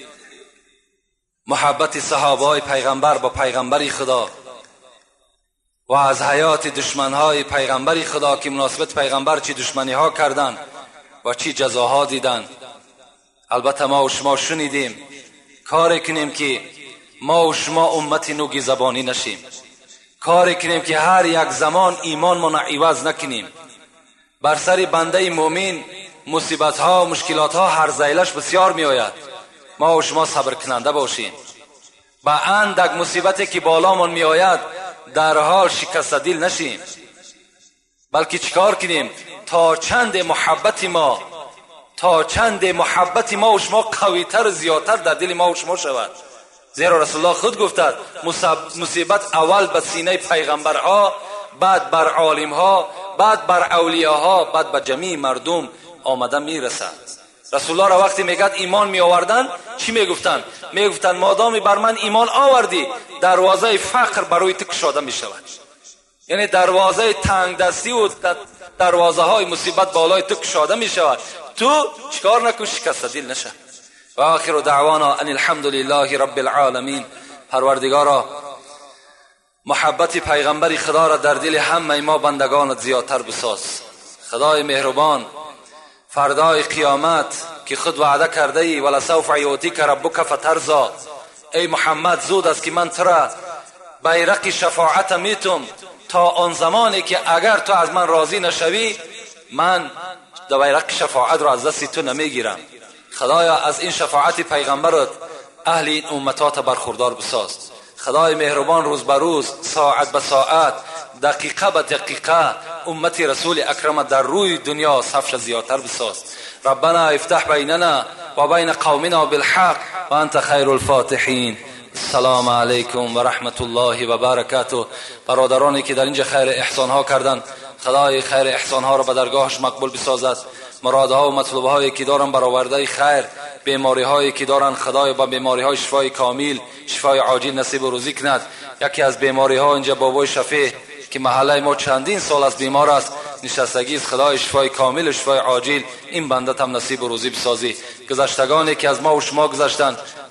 محبت صحابه پیغمبر با پیغمبر خدا و از حیات دشمنهای پیغمبر خدا که مناسبت پیغمبر چی دشمنی ها کردن و چی جزاها دیدن. البته ما و شما شنیدیم. کاری کنیم که ما و شما امت نوگی زبانی نشیم. کاری کنیم که هر یک زمان ایمان ما عوض نکنیم. بر سر بنده مومن مصیبت ها و مشکلات ها هر زیلش بسیار می آید. ما و شما صبر کننده باشیم. با اندک مصیبتی که بالامون می آید در حال شکست دل نشیم، بلکه چیکار کنیم تا چند محبت ما تا چند محبت ما و شما قویتر و زیادتر در دل ما و شما شود. زیرا رسول الله خود گفتند مصیبت اول به سینه پیغمبرها، بعد بر عالمها، بعد بر اولیاها، بعد به جمیع مردم آمده میرسد. رسول الله را وقتی میگد ایمان می آوردن چی میگفتن؟ میگفتن مادامی بر من ایمان آوردی دروازه فقر برای تو گشاده می شود. یعنی دروازه تنگ دستی و دروازه های مصیبت بالای تو گشاده می شود. تو چکار نکن شکست دل نشه. و آخر دعوانا ان الحمد لله رب العالمین. پروردگارا محبت پیغمبر خدا را در دل همه ما بندگانت زیادتر بساز. خدای مهربان، فردای قیامت که خود وعده کرده ای ولسوف یعطیک ربک فترضی، ای محمد زود است که من تو را بیرق شفاعت میتم تا آن زمانی که اگر تو از من راضی نشوی من در بیرق شفاعت را از دست تو نمیگیرم. خدایا از این شفاعت پیغمبرت اهل این امتات برخوردار بساز. خدای مهربان روز به روز، ساعت به ساعت، دقیقه به دقیقه امت رسول اکرم در روی دنیا صفش زیادتر بساز. ربنا افتح بیننا و بین قومنا بالحق و انت خیر الفاتحین. السلام علیکم و رحمت الله و برکاته. برادرانی که در اینجا خیر احسان ها کردند، خدای خیر احسان ها را به درگاهش مقبول بسازد. مرادها و مطلوب هایی که دارن برآورده خیر، بیماری هایی که دارن خدای با بیماری های شفای کامل، شفای عاجل نصیب و روزی کند. یکی از بیماری ها اینجا بابای شفیع که محله ما چندین سال از بیمار است، نشستگی است. خدای شفای کامل و شفای عاجل این بنده هم نصیب و روزی بسازی. گذشتگانی که از ما و شما گذشتند